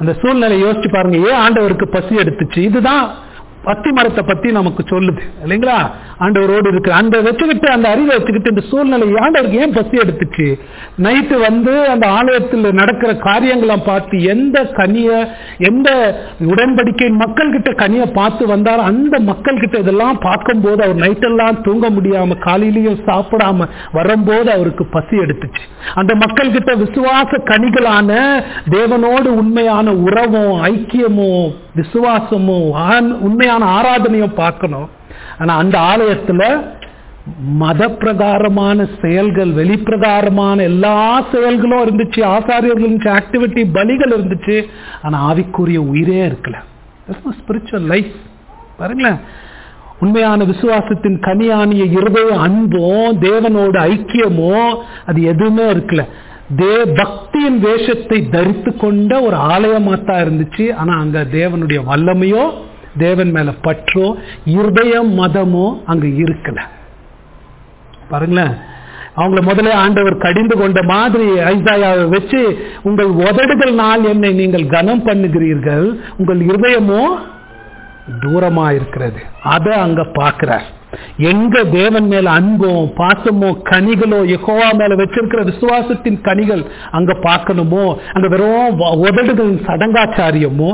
அந்த சூழ்நிலை யோசிச்சு பாருங்க, ஏன் ஆண்டவருக்கு பசி எடுத்துச்சு? இதுதான் அத்தி மரத்தை பத்தி நமக்கு சொல்லுது இல்லைங்களா? ஆண்டவரோடு இருக்கு அந்த வச்சுக்கிட்டு, அந்த அறிவை வச்சுக்கிட்டு இந்த சூழ்நிலை ஆண்டவருக்கு ஏன் பசி எடுத்துச்சு? நைட்டு வந்து அந்த ஆலயத்தில் நடக்கிற காரியங்களை பார்த்து எந்த கனிய, எந்த உடன்படிக்கை மக்கள் கிட்ட கனிய பார்த்து வந்தார், அந்த மக்கள் கிட்ட இதெல்லாம் பார்க்கும் போது அவர் நைட்டெல்லாம் தூங்க முடியாம காலையிலையும் சாப்பிடாம வரும்போது அவருக்கு பசி எடுத்துச்சு. அந்த மக்கள் கிட்ட விசுவாச கனிகளான தேவனோடு உண்மையான உறவும் ஐக்கியமும் விசுவாசமும் உண்மையான ஆராதனையும் பார்க்கணும். ஆனா அந்த ஆலயத்துல மத பிரகாரமான செயல்கள், வெளிப்பிரகாரமான எல்லா செயல்களும் இருந்துச்சு, ஆசாரியர்கள் ஆக்டிவிட்டி, பலிகள் இருந்துச்சு. ஆனா ஆவிக்குரிய உயிரே இருக்கல. ஸ்பிரிச்சுவல் லைஃப் பாருங்களேன். உண்மையான விசுவாசத்தின் கனியானிய இருதய அன்போ தேவனோட ஐக்கியமோ அது எதுவுமே இருக்கல. தே பக்தியின் வேஷத்தை தரித்து கொண்ட ஒரு ஆலயமாத்தான் இருந்துச்சு. ஆனா அங்க தேவனுடைய வல்லமையோ தேவன் மேல பற்றோ இருதயம் மதமோ அங்க இருக்கல. பாருங்களேன், அவங்கள முதல்ல ஆண்டவர் கடிந்து கொண்ட மாதிரி ஐசாயாவை வச்சு, உங்கள் உதடுகள் நாள் என்னை நீங்கள் கனம் பண்ணுகிறீர்கள், உங்கள் இருதயமோ தூரமா இருக்கிறது. அதை அங்க பார்க்கிறார். எங்க தேவன் மேல அன்போ பாசமோ கனிகளோ யெகோவா மேல வச்சிருக்கிற விசுவாசத்தின் கனிகள் அங்க பார்க்கணுமோ, அங்க வெறும் உதடுகளின் சடங்காச்சாரியமோ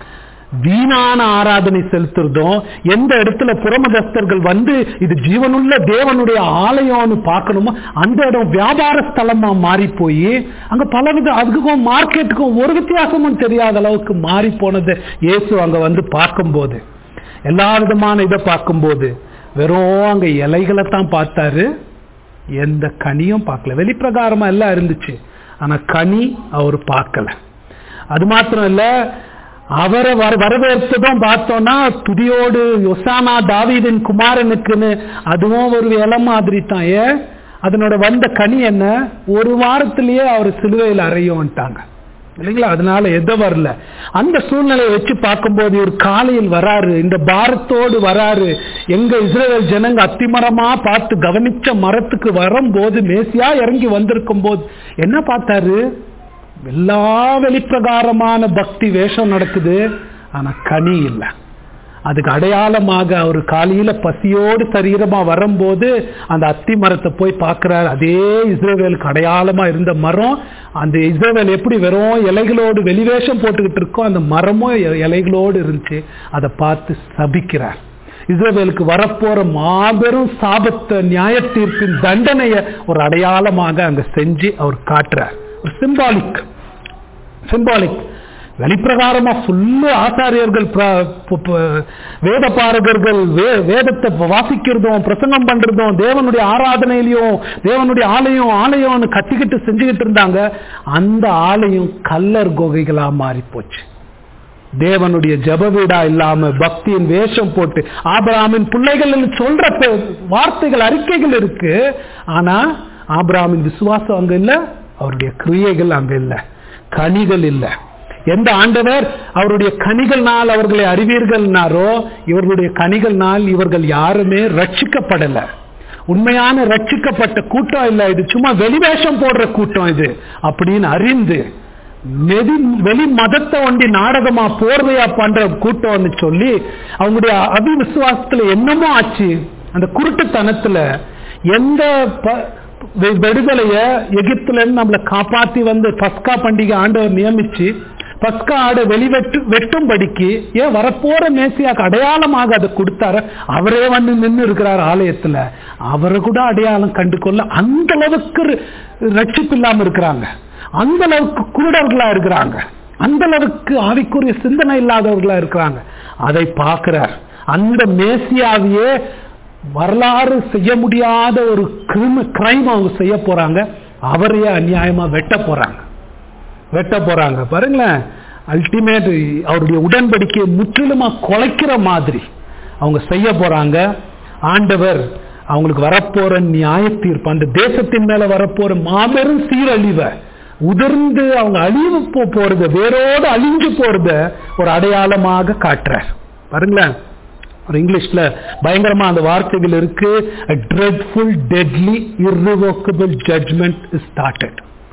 வீணான ஆராதனை செலுத்துறதும், எந்த இடத்துல புறமதஸ்தர்கள் வந்து இது ஜீவனுள்ள தேவனுடைய ஆலயம்னு பார்க்கணுமோ அந்த இடம் வியாபார ஸ்தலமா மாறி போய் அங்க பலவித அதுக்கும் மார்க்கெட்டுக்கும் ஒரு வித்தியாசமும் தெரியாத அளவுக்கு மாறி போனது இயேசு அங்க வந்து பார்க்கும்போது, எல்லா விதமான இதை பார்க்கும்போது வெறும் அங்க இலைகளை தான் பார்த்தாரு, எந்த கனியும் பார்க்கல. வெளிப்பிரகாரமா எல்லாம் இருந்துச்சு, ஆனா கனி அவர் பார்க்கல. அது மாத்திரம் இல்ல, அவரை வரவேற்பதும் பார்த்தோம்னா துதியோடு யோசானா தாவீதின் குமாரனுக்குன்னு, அதுவும் ஒரு இலை மாதிரி தான். ஏன் அதனோட வந்த கனி என்ன? ஒரு வாரத்திலேயே அவர் சிலுவையில் அறையோன்ட்டாங்க இல்லைங்களா? அதனால எதை வரல. அந்த சூழ்நிலையை வச்சு பார்க்கும்போது ஒரு காலையில் வராரு, இந்த பாரத்தோடு வராரு. எங்க இஸ்ரவேல் ஜனங்க அத்திமரமா பார்த்து கவனிச்ச மரத்துக்கு வரும்போது, மேசியா இறங்கி வந்திருக்கும் போது என்ன பார்த்தாரு? எல்லா வெளிப்பிரகாரமான பக்தி வேஷம் நடக்குது, ஆனா கனி இல்லை. அதுக்கு அடையாளமாக அவர் காலையில பசியோடு சரீரமா வரும்போது அந்த அத்தி மரத்தை போய் பார்க்கிறார். அதே இஸ்ரவேலுக்கு அடையாளமா இருந்த மரம், அந்த இஸ்ரவேல் எப்படி வெறும் இலைகளோடு வெளிவேஷம் போட்டுக்கிட்டு இருக்கோ அந்த மரமும் இலைகளோடு இருந்துச்சு. அதை பார்த்து சபிக்கிறார். இஸ்ரவேலுக்கு வரப்போற மாபெரும் சாபத்தை, நியாய தீர்ப்பின் தண்டனையை ஒரு அடையாளமாக அங்க செஞ்சு அவர் காட்டுறார். ஒரு சிம்பாலிக் சிம்பாலிக் வெளிப்பிரகாரமா ஃபுல்லு ஆசாரியர்கள், வேத பாரகர்கள் வேதத்தை வாசிக்கிறதும் பிரசங்கம் பண்றதும் தேவனுடைய ஆராதனையிலையும் தேவனுடைய ஆலயம் ஆலயம்னு கத்திக்கிட்டு செஞ்சுக்கிட்டு இருந்தாங்க. அந்த ஆலயம் கல்லர் குகைகளா மாறி போச்சு. தேவனுடைய ஜப வீடா இல்லாம பக்தியின் வேஷம் போட்டு ஆபிரகாமின் பிள்ளைகள் சொல்ற வார்த்தைகள் அறிக்கைகள் இருக்கு, ஆனா ஆபிரகாமின் விசுவாசம் அங்க இல்ல, அவருடைய கிரியைகள் அங்க இல்ல, கனிகள் இல்ல. எந்த ஆண்டவர் அவருடைய கனிகள்னால் அவர்களை அறிவீர்கள்னாரோ, இவர்களுடைய கனிகள்னால் இவர்கள் யாருமே ரட்சிக்கப்படல. உண்மையான ரட்சிக்கப்பட்ட கூட்டம் இல்ல, இது சும்மா வெளிவேஷம் போடுற கூட்டம் இது அப்படின்னு அறிந்து வெளி மதத்தை ஒண்டி நாடகமா போர்வையா பண்ற கூட்டம்னு சொல்லி அவங்களுடைய அவிவிசுவாசத்துல என்னமோ ஆச்சு. அந்த குருட்டுத்தனத்துல எந்த விடுதலைய எகிப்துல இருந்து நம்மளை காப்பாத்தி வந்து பஸ்கா பண்டிகை ஆண்டவர் நியமிச்சு பஸ்கா ஆட வெளிவெட்டு வெட்டும்படிக்கு ஏன் வரப்போற மேசியாக்கு அடையாளமாக அதை கொடுத்தாரு. அவரே வந்து நின்று இருக்கிறார் ஆலயத்துல, அவரை கூட அடையாளம் கண்டு கொள்ள அந்த அளவுக்கு ரட்சிப்பு இல்லாம இருக்கிறாங்க, அந்த அளவுக்கு குருடர்களா இருக்கிறாங்க, அந்த அளவுக்கு ஆவிக்குரிய சிந்தனை இல்லாதவர்களா இருக்கிறாங்க. அதை பார்க்கிறார். அந்த மேசியாவையே வரலாறு செய்ய முடியாத ஒரு கிரைம் அவங்க செய்ய போறாங்க. அவரையே அநியாயமா வெட்ட போறாங்க வெட்ட போறாங்க பாருங்களேன். அல்டிமேட் அவருடைய உடன்படிக்கையை முற்றிலுமா குலைக்கிற மாதிரி அவங்க செய்ய போறாங்க. ஆண்டவர் அவங்களுக்கு வரப்போற நியாய தீர்ப்பு, அந்த தேசத்தின் மேல வரப்போற மாபெரும் சீரழிவை, உதிர்ந்து அவங்க அழிவு போறது, வேரோடு அழிஞ்சு போறத ஒரு அடையாளமாக காட்டுறார் பாருங்களேன். ஒரு இங்கிலீஷ்ல பயங்கரமா அந்த வார்த்தைகள் இருக்கு. A dreadful, deadly, irrevocable judgment is started.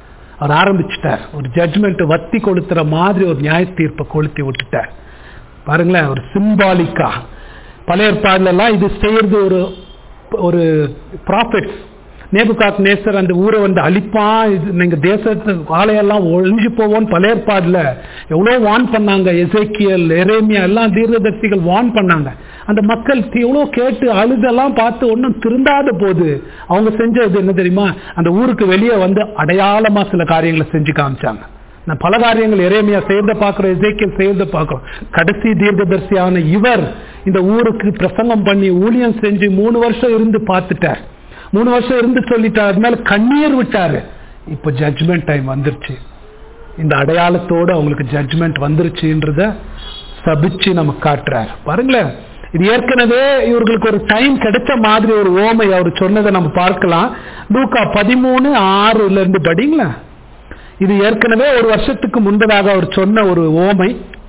அவர் ஆரம்பிச்சுட்டார். ஒரு ஜட்ஜ்மெண்ட் வத்தி கொளுத்துற மாதிரி ஒரு நியாய தீர்ப்பை கொளுத்தி விட்டுட்டார். பாருங்களேன், ஒரு சிம்பாலிக்கா. பழைய ஏற்பாடுல எல்லாம் இது செய்யறது ஒரு ஒரு ப்ராஃபிட்ஸ். நேபுகாத்நேசர் அந்த ஊரை வந்து அழிப்பான், இது நீங்க தேசத்து ஆலையெல்லாம் ஒழிஞ்சு போவோன்னு பழைய ஏற்பாடுல எவ்வளோ வான் பண்ணாங்க. எசேக்கியல், எரேமியா எல்லாம் தீர்க்கதரிசிகள் வான் பண்ணாங்க. அந்த மக்கள் எவ்வளோ கேட்டு அழுதெல்லாம் பார்த்து ஒன்றும் திருந்தாத போது அவங்க செஞ்சது என்ன தெரியுமா? அந்த ஊருக்கு வெளியே வந்து அடையாளமா சில காரியங்களை செஞ்சு காமிச்சாங்க. நான் பல காரியங்கள் எரேமியா செய்யறத பார்க்கிறோம், எசேக்கியல் செய்யறத பார்க்கிறோம். கடைசி தீர்க்கதரிசியான இவர் இந்த ஊருக்கு பிரசங்கம் பண்ணி ஊழியம் செஞ்சு மூணு வருஷம் இருந்து பார்த்துட்டார். மூணு வருஷம் இருந்து சொல்லிட்டார், அது மேல கண்ணீர் விட்டாரு. இப்ப ஜட்ஜ்மெண்ட் டைம் வந்துருச்சு. இந்த அடையாளத்தோடு அவங்களுக்கு ஜட்ஜ்மெண்ட் வந்துருச்சுன்றத சபிச்சு நமக்கு காட்டுறார். பாருங்களேன், இது ஏற்கனவே இவர்களுக்கு ஒரு டைம் கிடைச்ச மாதிரி ஒரு ஓமை அவர் சொன்னதை நம்ம பார்க்கலாம். லூக்கா பதிமூணு ஆறுல இருந்து படிங்களா. இது ஏற்கனவே ஒரு வருஷத்துக்கு முன்பதாக அவர் சொன்ன ஒரு ஓமை.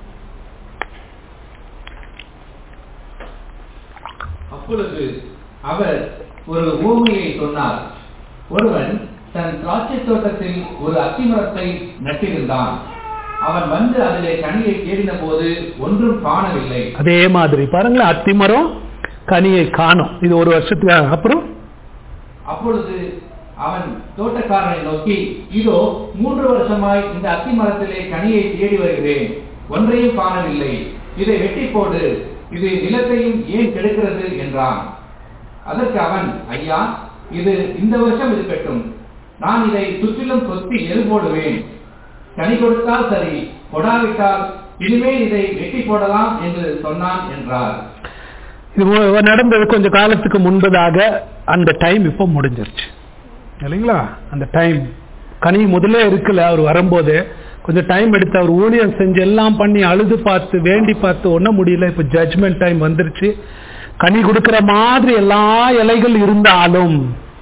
அப்பொழுது அவர் ஒரு ஊமையை சொன்னார். ஒருவன் தன் திராட்சை தோட்டத்தில் ஒரு அத்திமரத்தை நட்டிருந்தான். அவன் வந்து அதிலே கனியை தேடின போது ஒன்றும் காணவில்லை. அதே மாதிரி பாருங்களேன், அத்திமரம் கனியை காணும். இது ஒரு வருஷத்துக்கு அப்புறம் அப்பொழுது அவன் தோட்டக்காரனை நோக்கி, இதோ மூன்று வருஷமாய் இந்த அத்திமரத்திலே கனியை தேடி வருகிறேன், ஒன்றையும் காணவில்லை. இதை வெட்டி போடு, இது நிலத்தையும் ஏன் கெடுக்கிறது என்றான். அதற்கு அவன், ஐயா, இது இந்த வருஷம் இருக்கட்டும், நான் இதை சுற்றிலும் கொத்தி எரு போடுவேன். கனி கொடுத்தால் சரி, கொடாவிட்டால் இனிமேல் இதை வெட்டி போடலாம் என்று சொன்னான் என்றார். இது நடந்தது கொஞ்ச காலத்துக்கு முன்பதாக. அந்த டைம் இப்ப முடிஞ்சிருச்சு இல்லைங்களா? அந்த டைம் கனி முதலே இருக்குல்ல. அவர் வரும்போது கொஞ்சம் டைம் எடுத்து அவர் ஊழியம் செஞ்சு எல்லாம் பண்ணி அழுது பார்த்து வேண்டி பார்த்து ஒன்றும் முடியல. இப்ப ஜட்ஜ்மெண்ட் டைம் வந்துருச்சு. கனி கொடுக்கிற மாதிரி எல்லா இலைகள் இருந்தாலும்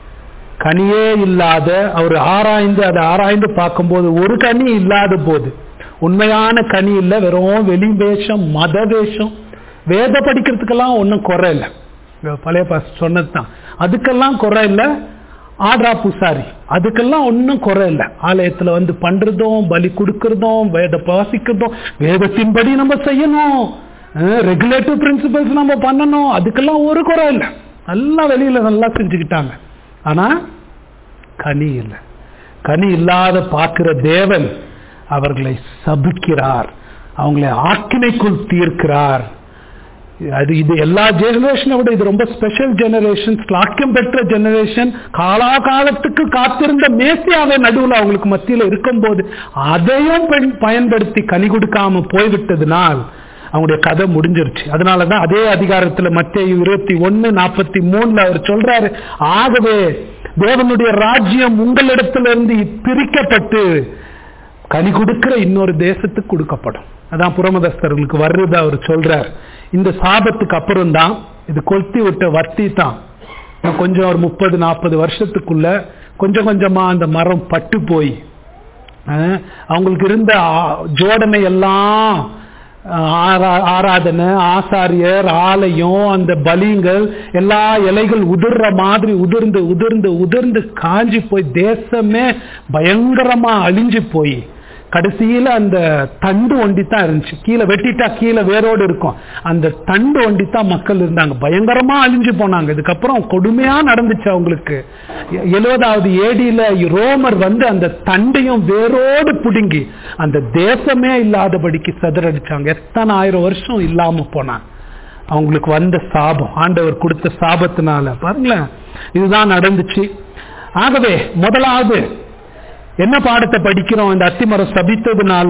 கனியே இல்லாத, அவர் ஆராய்ந்து அதை ஆராய்ந்து பார்க்கும்போது ஒரு கனி இல்லாத போது, உண்மையான கனி இல்லை, வெறும் வெளி வேஷம், மத வேஷம். வேத படிக்கிறதுக்கெல்லாம் ஒன்றும் குறை இல்லை, பழைய பாஸ் சொன்னதுதான். அதுக்கெல்லாம் குறை இல்லை. ஆட்ரா பூசாரி, அதுக்கெல்லாம் ஒன்றும் குறை இல்லை. ஆலயத்தில் வந்து பண்றதும், பலி கொடுக்கறதும், வேத வாசிக்கிறதும், வேதத்தின்படி நம்ம செய்யணும், ரெகுலேட்டிவ் பிரின்சிபல்ஸ் நம்ம பண்ணணும், அதுக்கெல்லாம் ஒரு குறை இல்லை. நல்லா வெளியில நல்லா செஞ்சுக்கிட்டாங்க. ஆனா கனி இல்லை. கனி இல்லாத பார்க்கிற தேவன் அவர்களை சபிக்கிறார், அவங்களை ஆக்கினைக்குள் தீர்க்கிறார். அது இது எல்லா ஜெனரேஷனை விட இது ரொம்ப ஸ்பெஷல் ஜெனரேஷன், ஸ்லாக்கியம் பெற்ற ஜெனரேஷன். காலாகாலத்துக்கு காத்திருந்த மேசியாவை நடுவில் அவங்களுக்கு மத்தியில் இருக்கும் போது அதையும் பயன்படுத்தி கனி கொடுக்காம போய்விட்டதுனால் அவங்களுடைய கதை முடிஞ்சிருச்சு. அதனாலதான் அதே அதிகாரத்துல மத்தேயு இருபத்தி ஒன்னு நாற்பத்தி மூணுல அவர் சொல்றாரு, ஆகவே தேவனுடைய ராஜ்யம் உங்களிடத்திலிருந்து பிரிக்கப்பட்டு கனி கொடுக்கிற இன்னொரு தேசத்துக்கு கொடுக்கப்படும். அதான் புறமதஸ்தர்களுக்கு வர்றது அவர் சொல்றார். இந்த சாபத்துக்கு அப்புறம் தான் இது கொளுத்தி விட்ட வர்த்தி தான். கொஞ்சம் ஒரு முப்பது நாற்பது வருஷத்துக்குள்ள கொஞ்சம் கொஞ்சமா அந்த மரம் பட்டு போய் அவங்களுக்கு இருந்த ஜோடனை எல்லாம், ஆராதனை, ஆசாரியர், ஆலயம், அந்த பலிங்கள், எல்லா இலைகள் உதிர்ற மாதிரி உதிர்ந்து உதிர்ந்து உதிர்ந்து காஞ்சி போய் தேசமே பயங்கரமா அழிஞ்சு போய் கடைசியில அந்த தண்டு ஒண்டித்தான் இருந்துச்சு. கீழே வெட்டிட்டா கீழே வேரோடு இருக்கும். அந்த தண்டு ஒண்டித்தான் மக்கள் இருந்தாங்க. பயங்கரமா அழிஞ்சு போனாங்க. இதுக்கப்புறம் கொடுமையா நடந்துச்சு அவங்களுக்கு. எழுபதாவது ஏடியில ரோமர் வந்து அந்த தண்டையும் வேரோடு புடுங்கி அந்த தேசமே இல்லாதபடிக்கு சிதறடிச்சாங்க. எத்தனை ஆயிரம் வருஷம் இல்லாம போனாங்க. அவங்களுக்கு வந்த சாபம், ஆண்டவர் கொடுத்த சாபத்தினால. பாருங்களேன், இதுதான் நடந்துச்சு. ஆகவே முதலாவது என்ன பாடத்தை படிக்கிறோம்? இந்த அத்திமரம் சபித்ததுனால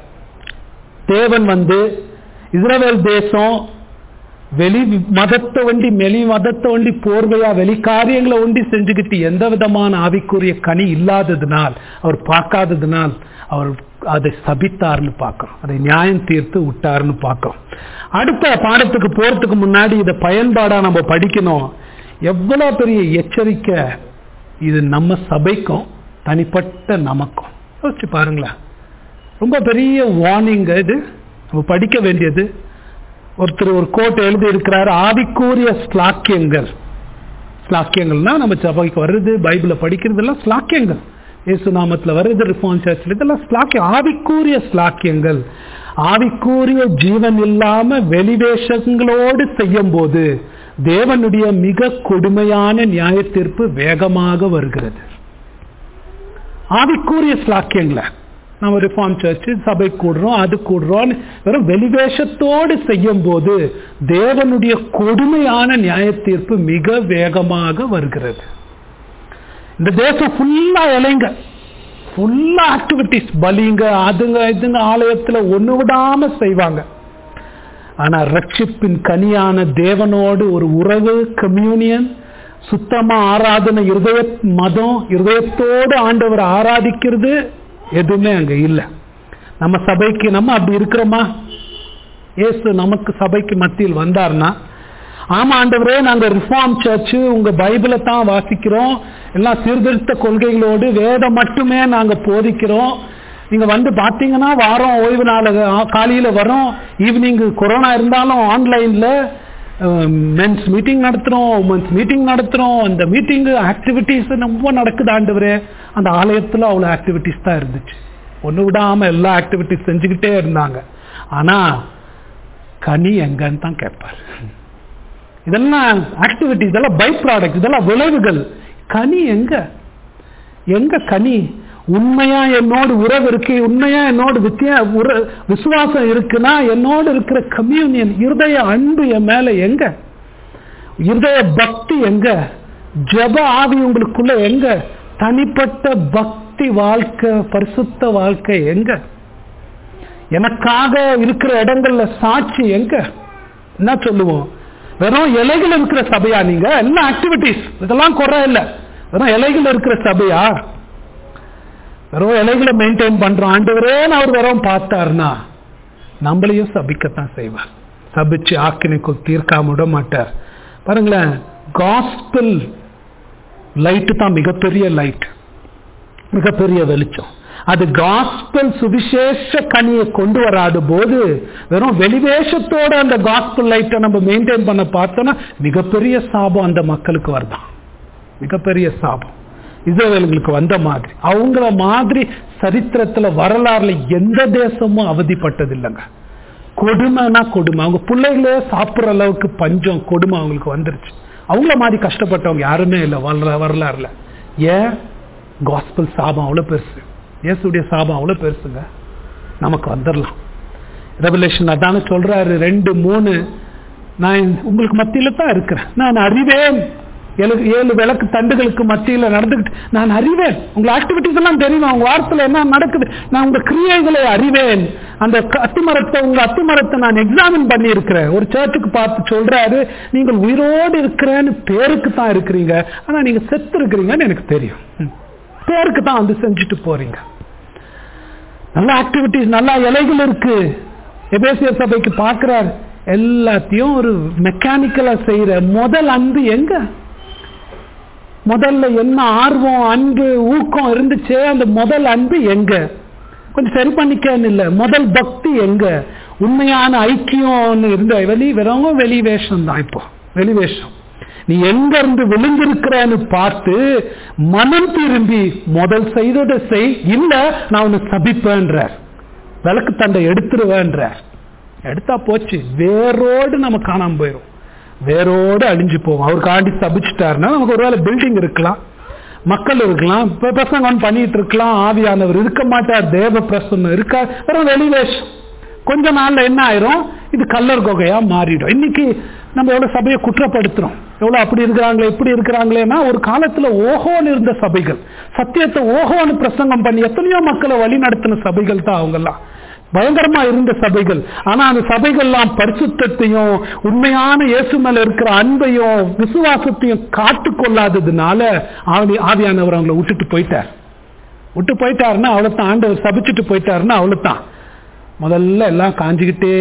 தேவன் வந்து இஸ்ரவேல் தேசம் வெளி மதத்தை ஒண்டி வெளி மதத்தை ஒண்டி போர்வையா வெளி காரியங்களை ஒண்டி செஞ்சுக்கிட்டு எந்த விதமான ஆவிக்குரிய கனி இல்லாததுனால், அவர் பார்க்காததுனால் அவர் அதை சபித்தார்னு பார்க்கிறோம். அதை நியாயம் தீர்த்து விட்டார்னு பார்க்கிறோம். அடுத்த பாடத்துக்கு போறதுக்கு முன்னாடி இதை பயன்பாடா நம்ம படிக்கணும். எவ்வளவு பெரிய எச்சரிக்கை இது நம்ம சபைக்கும் தனிப்பட்ட நமக்கும். யோசிச்சு பாருங்களேன், ரொம்ப பெரிய வார்னிங் இது, நம்ம படிக்க வேண்டியது. ஒருத்தர் ஒரு கோட் எழுதி இருக்கிறார், ஆவிக்குரிய ஸ்லாக்கியங்கள். ஸ்லாக்கியங்கள்னா நம்ம சபைக்கு வருது, பைபிளை படிக்கிறது எல்லாம் ஸ்லாக்கியங்கள். இயேசு நாமத்துல வருது ரிஃபார்ம் சர்ச்சில். இதெல்லாம் ஸ்லாக்கியம், ஆவிக்குரிய ஸ்லாக்கியங்கள். ஆவிக்குரிய ஜீவன் இல்லாம வெளிவேஷங்களோடு செய்யும் போது தேவனுடைய மிக கொடுமையான நியாய தீர்ப்பு வேகமாக வருகிறது. ஆவிக்குரிய ஸ்லாக்கியங்களை நம்ம ரிஃபார்ம் சர்ச் சபை கூடுறோம், அது கூடுறோம், வெறும் வெளிவேஷத்தோடு செய்யும் போது தேவனுடைய கொடுமையான நியாய தீர்ப்பு மிக வேகமாக வருகிறது. இந்த தேசம் ஃபுல்லா இலைங்க, ஃபுல்லா ஆக்டிவிட்டிஸ், பலிங்க, அதுங்க இதுங்க ஆலயத்துல ஒண்ணு விடாம செய்வாங்க. ஆனா ரட்சிப்பின் கனியான தேவனோடு ஒரு உறவு, கம்யூனியன், சுத்தமா ஆராதனை, இருதய மதம், இருதயத்தோடு ஆண்டவர் ஆராதிக்கிறது எதுவுமே அங்க இல்லை. நம்ம சபைக்கு நம்ம அப்படி இருக்கிறோமா? இயேசு நமக்கு சபைக்கு மத்தியில் வந்தார்னா, ஆமா ஆண்டவரே நாங்க ரிஃபார்ம் சர்ச் உங்க பைபிளை தான் வாசிக்கிறோம், எல்லாம் சீர்திருத்த கொள்கைகளோடு வேதம் மட்டுமே நாங்க போதிக்கிறோம், நீங்க வந்து பாத்தீங்கன்னா வாரம் ஓய்வு நாள் காலையில வரோம், ஈவினிங் கொரோனா இருந்தாலும் ஆன்லைன்ல மென்ஸ் மீட்டிங் நடத்துறோம், உமன்ஸ் மீட்டிங் நடத்துறோம், அந்த மீட்டிங் ஆக்டிவிட்டிஸ் ரொம்ப நடக்குது ஆண்டவரே. அந்த ஆலயத்துல அவ்வளவு ஆக்டிவிட்டிஸ் தான் இருந்துச்சு, ஒண்ணு விடாம எல்லா ஆக்டிவிட்டிஸ் செஞ்சுக்கிட்டே இருந்தாங்க. ஆனா கனி எங்கன்னு தான் கேட்பாரு. இதெல்லாம் ஆக்டிவிட்டிஸ், இதெல்லாம் பை ப்ராடக்ட், இதெல்லாம் விளைவுகள். கனி எங்க? எங்க கனி? உண்மையா என்னோடு உறவு இருக்கு, உண்மையா என்னோடு வித்தியா விசுவாசம் இருக்குன்னா என்னோடு இருக்கிற கம்யூனியன், இருதய அன்பு என் மேல எங்க? இருதய பக்தி எங்க? ஜப ஆவி உங்களுக்குள்ள எங்க? தனிப்பட்ட பக்தி வாழ்க்கை, பரிசுத்த வாழ்க்கை எங்க? எனக்காக இருக்கிற இடங்கள்ல சாட்சி எங்க? என்ன சொல்லுவோம்? வெறும் இலைகள் இருக்கிற சபையா நீங்க? என்ன ஆக்டிவிட்டிஸ், இதெல்லாம் குறை இல்லை, வெறும் இலைகள் இருக்கிற சபையா? வெறும் இலைகளை மெயின்டைன் பண்றோம் ஆண்டவரே அவர் வெறும் பார்த்தாருன்னா நம்மளையும் சபிக்கத்தான் செய்வார். சபிச்சு ஆக்கினைக்குள் தீர்க்காம விட மாட்டார். பாருங்களேன், காஸ்பல் லைட் தான் மிகப்பெரிய லைட், மிகப்பெரிய வெளிச்சம். அது காஸ்பல் சுவிசேஷ கனியை கொண்டு வராத போது வெறும் வெளிவேஷத்தோட அந்த காஸ்பல் லைட்டை நம்ம மெயின்டைன் பண்ண பார்த்தோம்னா மிகப்பெரிய சாபம் அந்த மக்களுக்கு வருதான், மிகப்பெரிய சாபம். இஸ்ரவேலுக்கு வந்த மாதிரி, அவங்கள மாதிரி சரித்திரத்துல வரலாறுல எந்த தேசமும் அவதிப்பட்டது இல்லைங்க. கொடுமைனா கொடுமை, அவங்க பிள்ளைகளே சாப்பிட்ற அளவுக்கு பஞ்சம் கொடுமை அவங்களுக்கு வந்துருச்சு. அவங்கள மாதிரி கஷ்டப்பட்டவங்க யாருமே இல்லை வரலாறுல. ஏன்? காஸ்பல் சாபம் அவ்வளவு பெருசு, இயேசுடைய சாபம் அவ்வளவு பெருசுங்க. நமக்கு வந்துடலாம். ரெவலேஷன் அதான சொல்றாரு ரெண்டு மூணு, நான் உங்களுக்கு மத்தியில தான் இருக்கிறேன், நான் அறிவேன், ஏழு விளக்கு தண்டுகளுக்கு மத்தியில் நடந்துகிட்டு நான் அறிவேன், உங்க ஆக்டிவிட்டிஸ் எல்லாம் தெரியும், உங்க வாரத்தில் என்ன நடக்குது, நான் உங்க கிரியைகளை அறிவேன், அந்த அத்திமரத்தை உங்க அத்திமரத்தை நான் எக்ஸாமின் பண்ணி இருக்கிறேன். ஒரு சர்ச்சுக்கு பார்த்து சொல்றாரு, நீங்கள் உயிரோடு இருக்கிறேன்னு பேருக்கு தான் இருக்கிறீங்க, ஆனா நீங்க செத்து இருக்கிறீங்கன்னு எனக்கு தெரியும், பேருக்கு தான் வந்து செஞ்சுட்டு போறீங்க. நல்ல ஆக்டிவிட்டிஸ், நல்ல இலைகள் இருக்கு. எபேசியர் சபைக்கு பார்க்கிறார், எல்லாத்தையும் ஒரு மெக்கானிக்கலா செய்யற முதல் அன்பு எங்க? முதல்ல என்ன ஆர்வம், அன்பு, ஊக்கம் இருந்துச்சு, அந்த முதல் அன்பு எங்க? கொஞ்சம் சரி பண்ணிக்கன்னு இல்லை, முதல் பக்தி எங்க? உண்மையான ஐக்கியம் இருந்த வெளி வெறும் வெளி வேஷம் தான். இப்போ வெளி வேஷம். நீ எங்க இருந்து விழுந்திருக்கிறன்னு பார்த்து மனம் திரும்பி முதல் செய்ததை செய், இல்ல நான் உன்னை சபிப்பேன்ற, விளக்கு தண்டை எடுத்துருவேன்ற. எடுத்தா போச்சு, வேரோடு நம்ம காணாம போயிடும், வேரோடு அழிஞ்சு போவோம். அவர் காண்டி சபிச்சுட்டாருன்னா நமக்கு ஒருவேளை பில்டிங் இருக்கலாம், மக்கள் இருக்கலாம், பிரசங்கம் பண்ணிட்டு இருக்கலாம், ஆவியானவர் இருக்க மாட்டார், தேவ பிரசன்னம் இருக்கா, வெறும் வெளிவேஷம். கொஞ்ச நாள்ல என்ன ஆயிரும், இது கல்லர் கொகையா மாறிடும். இன்னைக்கு நம்ம எவ்வளவு சபையை குற்றப்படுத்துறோம், எவ்வளவு அப்படி இருக்கிறாங்களே இப்படி இருக்கிறாங்களேன்னா, ஒரு காலத்துல ஓஹோன்னு இருந்த சபைகள், சத்தியத்தை ஓஹோன்னு பிரசங்கம் பண்ணி எத்தனையோ மக்களை வழி நடத்தின சபைகள் தான் அவங்கெல்லாம், பயங்கரமா இருந்த சபைகள். ஆனா அந்த சபைகள்லாம் பரிசுத்தத்தையும் உண்மையான இயேசு மேல இருக்கிற அன்பையும் விசுவாசத்தையும் காத்து கொள்ளாததுனால ஆவியானவர் அவங்களை விட்டுட்டு போயிட்டார். விட்டு போயிட்டாருன்னா அவ்வளவுதான், ஆண்டவர் சபிச்சுட்டு போயிட்டாருன்னா அவ்வளவுதான். முதல்ல எல்லாம் காஞ்சிக்கிட்டே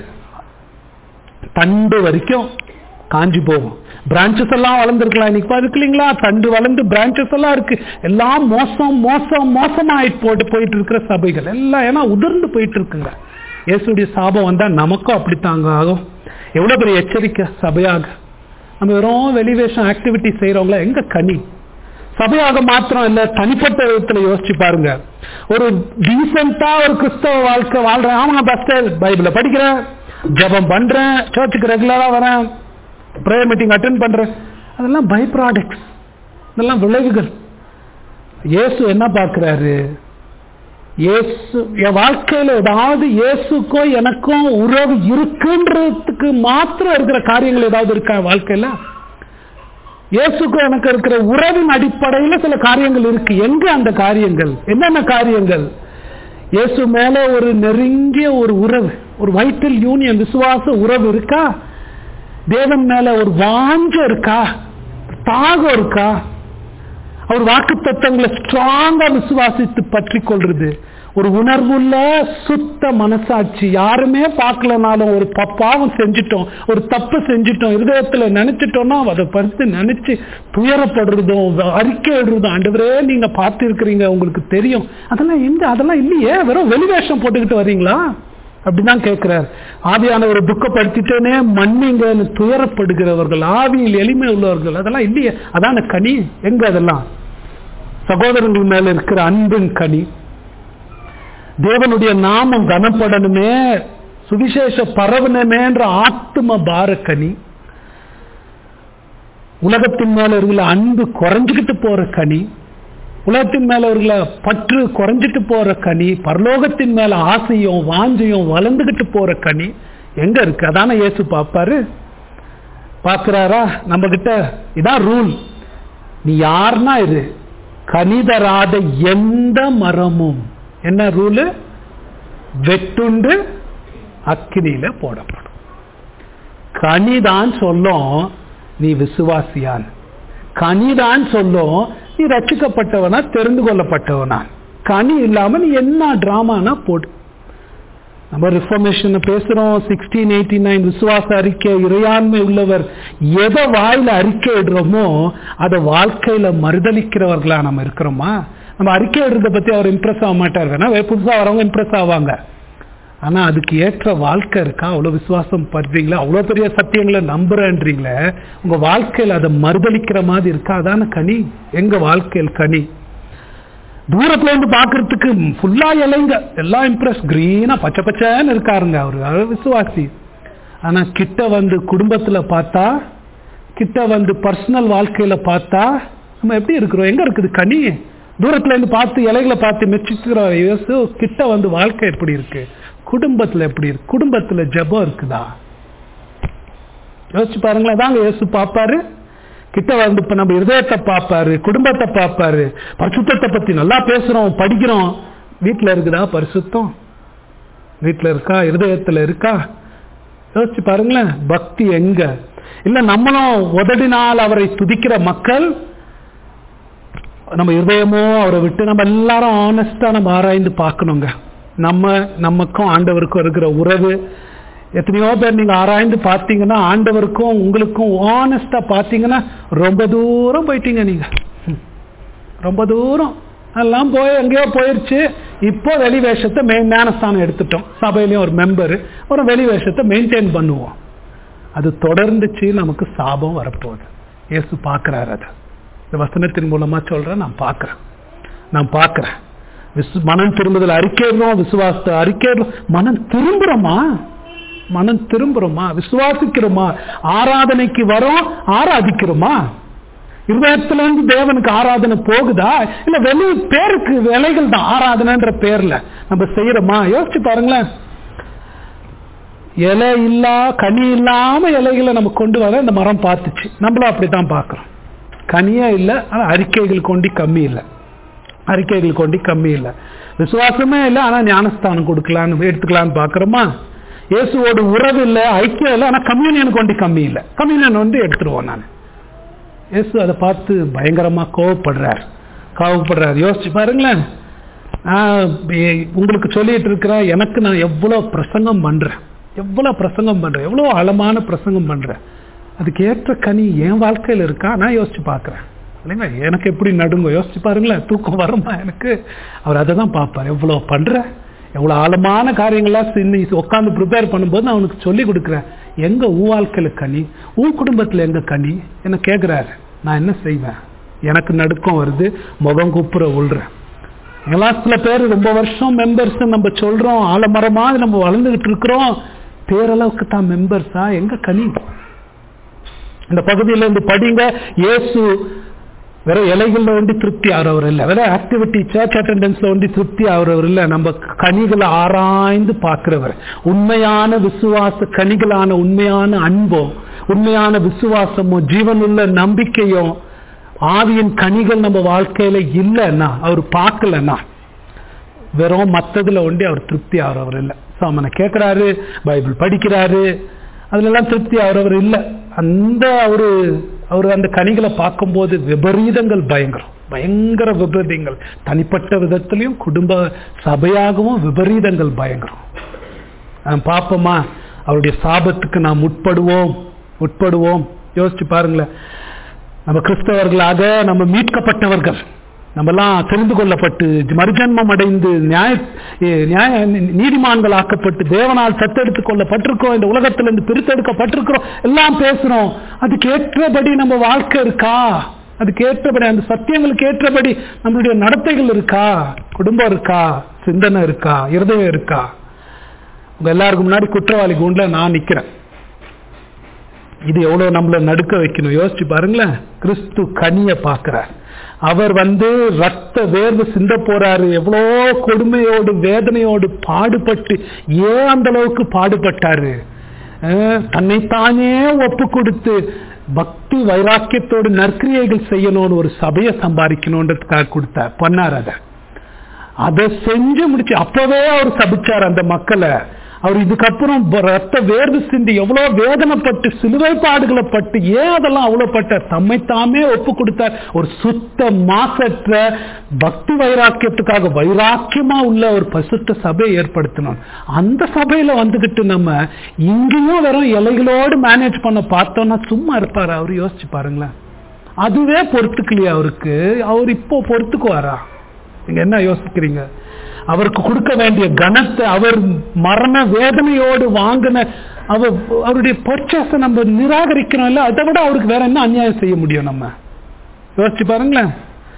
தண்டு வரைக்கும் காஞ்சி போகும். பிரான்சஸ் எல்லாம் வளர்ந்துருக்கலாம், இன்னைக்கு இருக்கு இல்லைங்களா, தண்டு வளர்ந்து பிரான்சஸ் எல்லாம் இருக்கு. எல்லாம் மோசம் மோசம் மோசமாயிட்டு போட்டு போயிட்டு இருக்கிற சபைகள் எல்லாம், ஏன்னா உதிர்ந்து போயிட்டு இருக்குங்க. இயேசுடைய சாபம் வந்தா நமக்கும் அப்படித்தாங்க ஆகும். எவ்வளவு பெரிய எச்சரிக்கை சபையாக. நம்ம வெறும் வெளிவேஷம் ஆக்டிவிட்டி செய்யறவங்கள எங்க கனி? சபையாக மாத்திரம் இல்ல, தனிப்பட்ட விதத்துல யோசிச்சு பாருங்க. ஒரு டீசென்டா ஒரு கிறிஸ்தவ வாழ்க்கை வாழ்றேன், ஆமா பாஸ்டர் பைபிளை படிக்கிறேன், ஜெபம் பண்றேன், சர்ச்சுக்கு ரெகுலரா வரேன், பிரேயர் மீட்டிங் அட்டெண்ட் பண்றேன், அதெல்லாம் பை ப்ராடக்ட்ஸ், இதெல்லாம் விளைவுகள். இயேசு என்ன பார்க்கிறாரு? இயேசு என் வாழ்க்கையில ஏதாவது இயேசுக்கோ எனக்கும் உறவு இருக்குன்றதுக்கு மாத்திரம் இருக்கிற காரியங்கள் ஏதாவது இருக்கா வாழ்க்கையில? இயேசுக்கும் எனக்கு இருக்கிற உறவின் அடிப்படையில் சில காரியங்கள் இருக்கு. எங்க அந்த காரியங்கள்? என்னென்ன காரியங்கள்? இயேசு மேல ஒரு நெருங்கிய ஒரு உறவு, ஒரு வைட்டல் யூனியன், விசுவாச உறவு இருக்கா? தேவன் மேல ஒரு வாஞ்ச இருக்கா? தாகம் இருக்கா? அவர் வாக்கு தத்தங்களை ஸ்ட்ராங்கா விசுவாசித்து பற்றி கொள்றது, ஒரு உணர்வுள்ள சுத்த மனசாட்சி. யாருமே பார்க்கலனாலும் ஒரு பாவம் செஞ்சிட்டோம், ஒரு தப்பு செஞ்சிட்டோம், இருதயத்துல நினைச்சிட்டோம்னா அதை பறித்து நினைச்சு துயரப்படுறதும் அறிக்கை எழுதுறதும், ஆண்டவரே நீங்க பார்த்து இருக்கிறீங்க, உங்களுக்கு தெரியும், அதெல்லாம் எங்க? அதெல்லாம் இல்லையே, வெறும் வெளிவேஷம் போட்டுக்கிட்டு வர்றீங்களா? அப்படிதான் கேட்கிறார். ஆவியானவரை துக்கப்படுத்திட்டேனே மன்னிங்கன்னு துயரப்படுகிறவர்கள், ஆவியில் எளிமை உள்ளவர்கள், அதெல்லாம் இல்லையே. அதான கனி. எங்க அதெல்லாம்? சகோதரர்கள் மேல இருக்கிற அன்பின் கனி. தேவனுடைய நாமம் கனப்படணுமே, சுவிசேஷ பரவணுமே என்ற ஆத்ம பார கனி. உலகத்தின் மேல இருக்கிற அன்பு குறைஞ்சுக்கிட்டு போற கனி, உலகத்தின் மேல இருக்கிற பற்று குறைஞ்சிட்டு போற கனி, பரலோகத்தின் மேல ஆசையும் வாஞ்சையும் வளர்ந்துகிட்டு போற கனி எங்க இருக்கு? அதான இயேசு பார்ப்பாரு. பார்க்கிறாரா? நம்ம கிட்ட இதான் ரூல். நீ யாருன்னா இரு, கனிதராத எந்த மரமும், என்ன ரூலு? வெட்டுண்டு அக்கினியில போடப்படும். கனிதான் சொல்லும் நீ விசுவாசியான், கனிதான் சொல்லும் நீ ரட்சிக்கப்பட்டவனா தெரிந்து கொள்ளப்பட்டவனா. கனி இல்லாம நீ என்ன டிராமானா போடு. நம்ம ரிஃபர்மேஷன் பேசுறோம், சிக்ஸ்டீன் எயிட்டி நைன் விசுவாச அறிக்கை, இறையாண்மை உள்ளவர், எதை வாயில அறிக்கை இடுறோமோ அதை வாழ்க்கையில மறுதளிக்கிறவர்களா நம்ம இருக்கிறோமா? நம்ம அறிக்கை இடுறத பத்தி அவர் இம்ப்ரெஸ் ஆக மாட்டார், வேணா புதுசா வரவங்க இம்ப்ரெஸ் ஆவாங்க. ஆனா அதுக்கு ஏற்ற வாழ்க்கை இருக்கா? அவ்வளவு விசுவாசம் பண்றீங்களா? அவ்வளவு பெரிய சத்தியங்களை நம்புறேன்றீங்களே, உங்க வாழ்க்கையில அதை மறுதளிக்கிற மாதிரி இருக்கா? அதான கனி. எங்க வாழ்க்கையில் கனி? தூரத்துல இருந்து பாக்குறதுக்கு ஃபுல்லா இலைங்க, எல்லாம் இம்ப்ரெஸ், கிரீனா பச்சை பச்சைன்னு இருக்காருங்க அவரு விசுவாசி. ஆனா கிட்ட வந்து குடும்பத்துல பார்த்தா, கிட்ட வந்து பர்சனல் வாழ்க்கையில பார்த்தா நம்ம எப்படி இருக்கிறோம்? எங்க இருக்குது கனி? தூரத்துல இருந்து பார்த்து இலைகளை பார்த்து மெச்சிக்கிற இயேசு கிட்ட வந்து வாழ்க்கை எப்படி இருக்கு? குடும்பத்துல எப்படி இருக்கு? குடும்பத்துல ஜெபம் இருக்குதா? யோசிச்சு பாருங்களேன். அதாங்க இயேசு பார்ப்பாரு. கிட்ட வந்து இப்ப நம்ம இருதயத்தை பார்ப்பாரு, குடும்பத்தை பார்ப்பாரு. பரிசுத்தத்தை பத்தி நல்லா பேசுறோம், படிக்கிறோம், வீட்டுல இருக்குதா பரிசுத்தம்? வீட்டுல இருக்கா? இருதயத்துல இருக்கா? யோசிச்சு பாருங்களேன். பக்தி எங்க? இல்ல நம்மளும் உதடினால் அவரை துதிக்கிற மக்கள், நம்ம இருதயமோ அவரை விட்டு நம்ம எல்லாரும் ஆனஸ்டா நம்ம ஆராய்ந்து பார்க்கணுங்க. நம்ம நமக்கும் ஆண்டவருக்கும் இருக்கிற உறவு எத்தனையோ பேர் நீங்க ஆராய்ந்து பார்த்தீங்கன்னா, ஆண்டவருக்கும் உங்களுக்கும் ஆனஸ்டா பார்த்தீங்கன்னா ரொம்ப தூரம் போயிட்டீங்க. நீங்க ரொம்ப தூரம் எல்லாம் போய் எங்கேயோ போயிருச்சு. இப்போ வெளி வேஷத்தை மெயின் ஞானஸ்தானம் எடுத்துட்டோம், சபையிலையும் ஒரு மெம்பரு, ஒரு வெளி வேஷத்தை மெயின்டைன் பண்ணுவோம். அது தொடர்ந்துச்சு, நமக்கு சாபம் வரப்போகுது. இயேசு பார்க்கிறார். அதை இந்த வசனத்தின் மூலமா சொல்றேன். நான் பார்க்கிறேன், நான் பார்க்கிறேன். விசு மனம் திரும்புதல் அறிக்கைறோம், விசுவாசத்தை அறிக்கைறோம். மனம் திரும்புறோமா? மனம் திரும்புறோமா? விசுவாசிக்கிறோமா? ஆராதனைக்கு வரோம், ஆராதிக்கிறோமா? இருதயத்துல இருந்து தேவனுக்கு ஆராதனை போகுதா? இல்ல வெளி பேருக்கு வேலைகள் தான் ஆராதனைன்ற பேர்ல நம்ம செய்யறோமா? யோசிச்சு பாருங்களேன். இலை இல்லா கனி இல்லாம இலைகளை நம்ம கொண்டு வர இந்த மரம் பார்த்துச்சு. நம்மளும் அப்படித்தான் பார்க்கிறோம். கனியா இல்லை, ஆனா அறிக்கைகள் கொண்டு கம்மி இல்லை, அறிக்கைகள் கொண்டு கம்மி இல்லை. விசுவாசமே இல்லை, ஆனா ஞானஸ்தானம் கொடுக்கலான்னு எடுத்துக்கலான்னு பாக்குறோமா? இயேசுவோட உறவு இல்லை, ஐக்கியம் இல்லை, ஆனா கம்யூனியன் கொண்டு கம்மி இல்லை. கம்யூனியன் வந்து எடுத்துருவோம். நான் இயேசு அதை பார்த்து பயங்கரமா கோவப்படுறார், கோவப்படுறார். யோசிச்சு பாருங்களேன். உங்களுக்கு சொல்லிட்டு இருக்கிறேன், எனக்கு நான் எவ்வளவு பிரசங்கம் பண்றேன், எவ்வளவு பிரசங்கம் பண்றேன், எவ்வளவு ஆழமான பிரசங்கம் பண்றேன். அதுக்கு ஏற்ற கனி என் வாழ்க்கையில் இருக்கா? நான் யோசிச்சு பார்க்கிறேன் இல்லைங்களா? எனக்கு எப்படி நடுங்க? யோசிச்சு பாருங்களேன். தூக்கம் வருமா எனக்கு? அவர் அதை தான் பார்ப்பார். எவ்வளவு பண்ற, எவ்வளவு ஆழமான காரியங்கள்லாம் இன்னைக்கு உட்காந்து ப்ரிப்பேர் பண்ணும்போது நான் அவனுக்கு சொல்லி கொடுக்குறேன். எங்க உன் வாழ்க்கையில கனி, உன் குடும்பத்துல எங்க கனி என்ன கேட்கிறாரு. நான் என்ன செய்வேன்? எனக்கு நடுக்கம் வருது, முகம் கூப்புற உள்றேன். எல்லாம் சில பேர் ரொம்ப வருஷம் மெம்பர்ஸ் நம்ம சொல்றோம், ஆலமரமா நம்ம வளர்ந்துகிட்டு இருக்கிறோம், பேரளவுக்கு தான் மெம்பர்ஸா? எங்க கனி? இந்த பகுதியில இருந்து படிங்க. இயேசு வேற இலைகள்ல வந்து திருப்தி ஆகிறவர் இல்லை, வேற ஆக்டிவிட்டி சர்ச் அட்டெண்டன்ஸ்ல வந்து திருப்தி ஆகிறவர் இல்லை. நம்ம கனிகளை ஆராய்ந்து பார்க்கிறவர். உண்மையான விசுவாச கனிகளான உண்மையான அன்போ, உண்மையான விசுவாசமோ, ஜீவனுள்ள நம்பிக்கையோ, ஆவியின் கனிகள் நம்ம வாழ்க்கையில இல்லைன்னா, அவர் பார்க்கலன்னா, வெறும் மற்றதுல ஒண்டி அவர் திருப்தி ஆகிறவர் இல்லை. சாமனை கேட்கிறாரு, பைபிள் படிக்கிறாரு, அதுல எல்லாம் திருப்தி ஆகிறவர் இல்லை. அந்த அவரு அவர் அந்த கனிகளை பார்க்கும்போது விபரீதங்கள் பயங்கரம், பயங்கர விபரீதங்கள், தனிப்பட்ட விதத்திலையும் குடும்ப சபையாகவும் விபரீதங்கள் பயங்கரம். பாப்போமா அவருடைய சாபத்துக்கு நாம் உட்படுவோம் உட்படுவோம் யோசிச்சு பாருங்களேன். நம்ம கிறிஸ்தவர்களாக நம்ம மீட்கப்பட்டவர்கள், நம்மெல்லாம் தெரிந்து கொள்ளப்பட்டு மறுஜன்மம் அடைந்து நியாய நியாய நீதிமான்கள் ஆக்கப்பட்டு தேவனால் சத்தெடுத்துக் கொள்ளப்பட்டிருக்கிறோம், இந்த உலகத்திலிருந்து பிரித்தெடுக்கப்பட்டிருக்கிறோம், எல்லாம் பேசுறோம். அதுக்கு ஏற்றபடி நம்ம வாழ்க்கை இருக்கா? அதுக்கு ஏற்றபடி அந்த சத்தியங்களுக்கு ஏற்றபடி நம்மளுடைய நடத்தைகள் இருக்கா? குடும்பம் இருக்கா? சிந்தனை இருக்கா? இருதயம் இருக்கா? உங்க எல்லாருக்கும் முன்னாடி குற்றவாளி கூண்டுல நான் நிக்கிறேன். இது எவ்வளவு நம்மள நடுக்க வைக்கணும் யோசிச்சு பாருங்களேன். கிறிஸ்து கனிய பார்க்கிறார். அவர் வந்து ரத்த வேர்வு சிந்த போறாரு. எவ்வளோ கொடுமையோடு வேதனையோடு பாடுபட்டு, ஏன் அந்த அளவுக்கு பாடுபட்டாரு? தன்னைத்தானே ஒப்பு கொடுத்து பக்தி வைராக்கியத்தோடு நற்கிரியைகள் செய்யணும்னு ஒரு சபையை சம்பாதிக்கணும்ன்றதுக்காக கொடுத்தார், பண்ணார். அதை அதை செஞ்சு முடிச்சு அப்பவே அவர் சபிச்சார் அந்த மக்களை. அவர் இதுக்கப்புறம் ரத்த வேர்வு சிந்தி எவ்வளவு வேதனைப்பட்டு சிலுவை பாடுகளை பட்டு, ஏன் அதெல்லாம் அவ்வளவு பட்டார்? தம்மைத்தாமே ஒப்பு கொடுத்தார். ஒரு சுத்த மாசற்ற பக்தி வைராக்கியத்துக்காக வைராக்கியமா உள்ள ஒரு பசுத்த சபையை ஏற்படுத்தணும். அந்த சபையில வந்துகிட்டு நம்ம இங்கேயும் வெறும் இலைகளோடு மேனேஜ் பண்ண பார்த்தோம்னா சும்மா இருப்பாரு அவரு? யோசிச்சு பாருங்களேன். அதுவே பொறுத்துக்கலையா அவருக்கு? அவர் இப்போ பொறுத்துக்குவாரா? நீங்க என்ன யோசிக்கிறீங்க? அவருக்கு கொடுக்க வேண்டிய கனத்தை அவர் மரண வேதனையோடு வாங்கின அவர் அவருடைய பர்ச்சேஸை நம்ம நிராகரிக்கிறோம் இல்ல, அதை விட அவருக்கு வேற என்ன அநியாயம் செய்ய முடியும்? நம்ம யோசிச்சு பாருங்களேன்.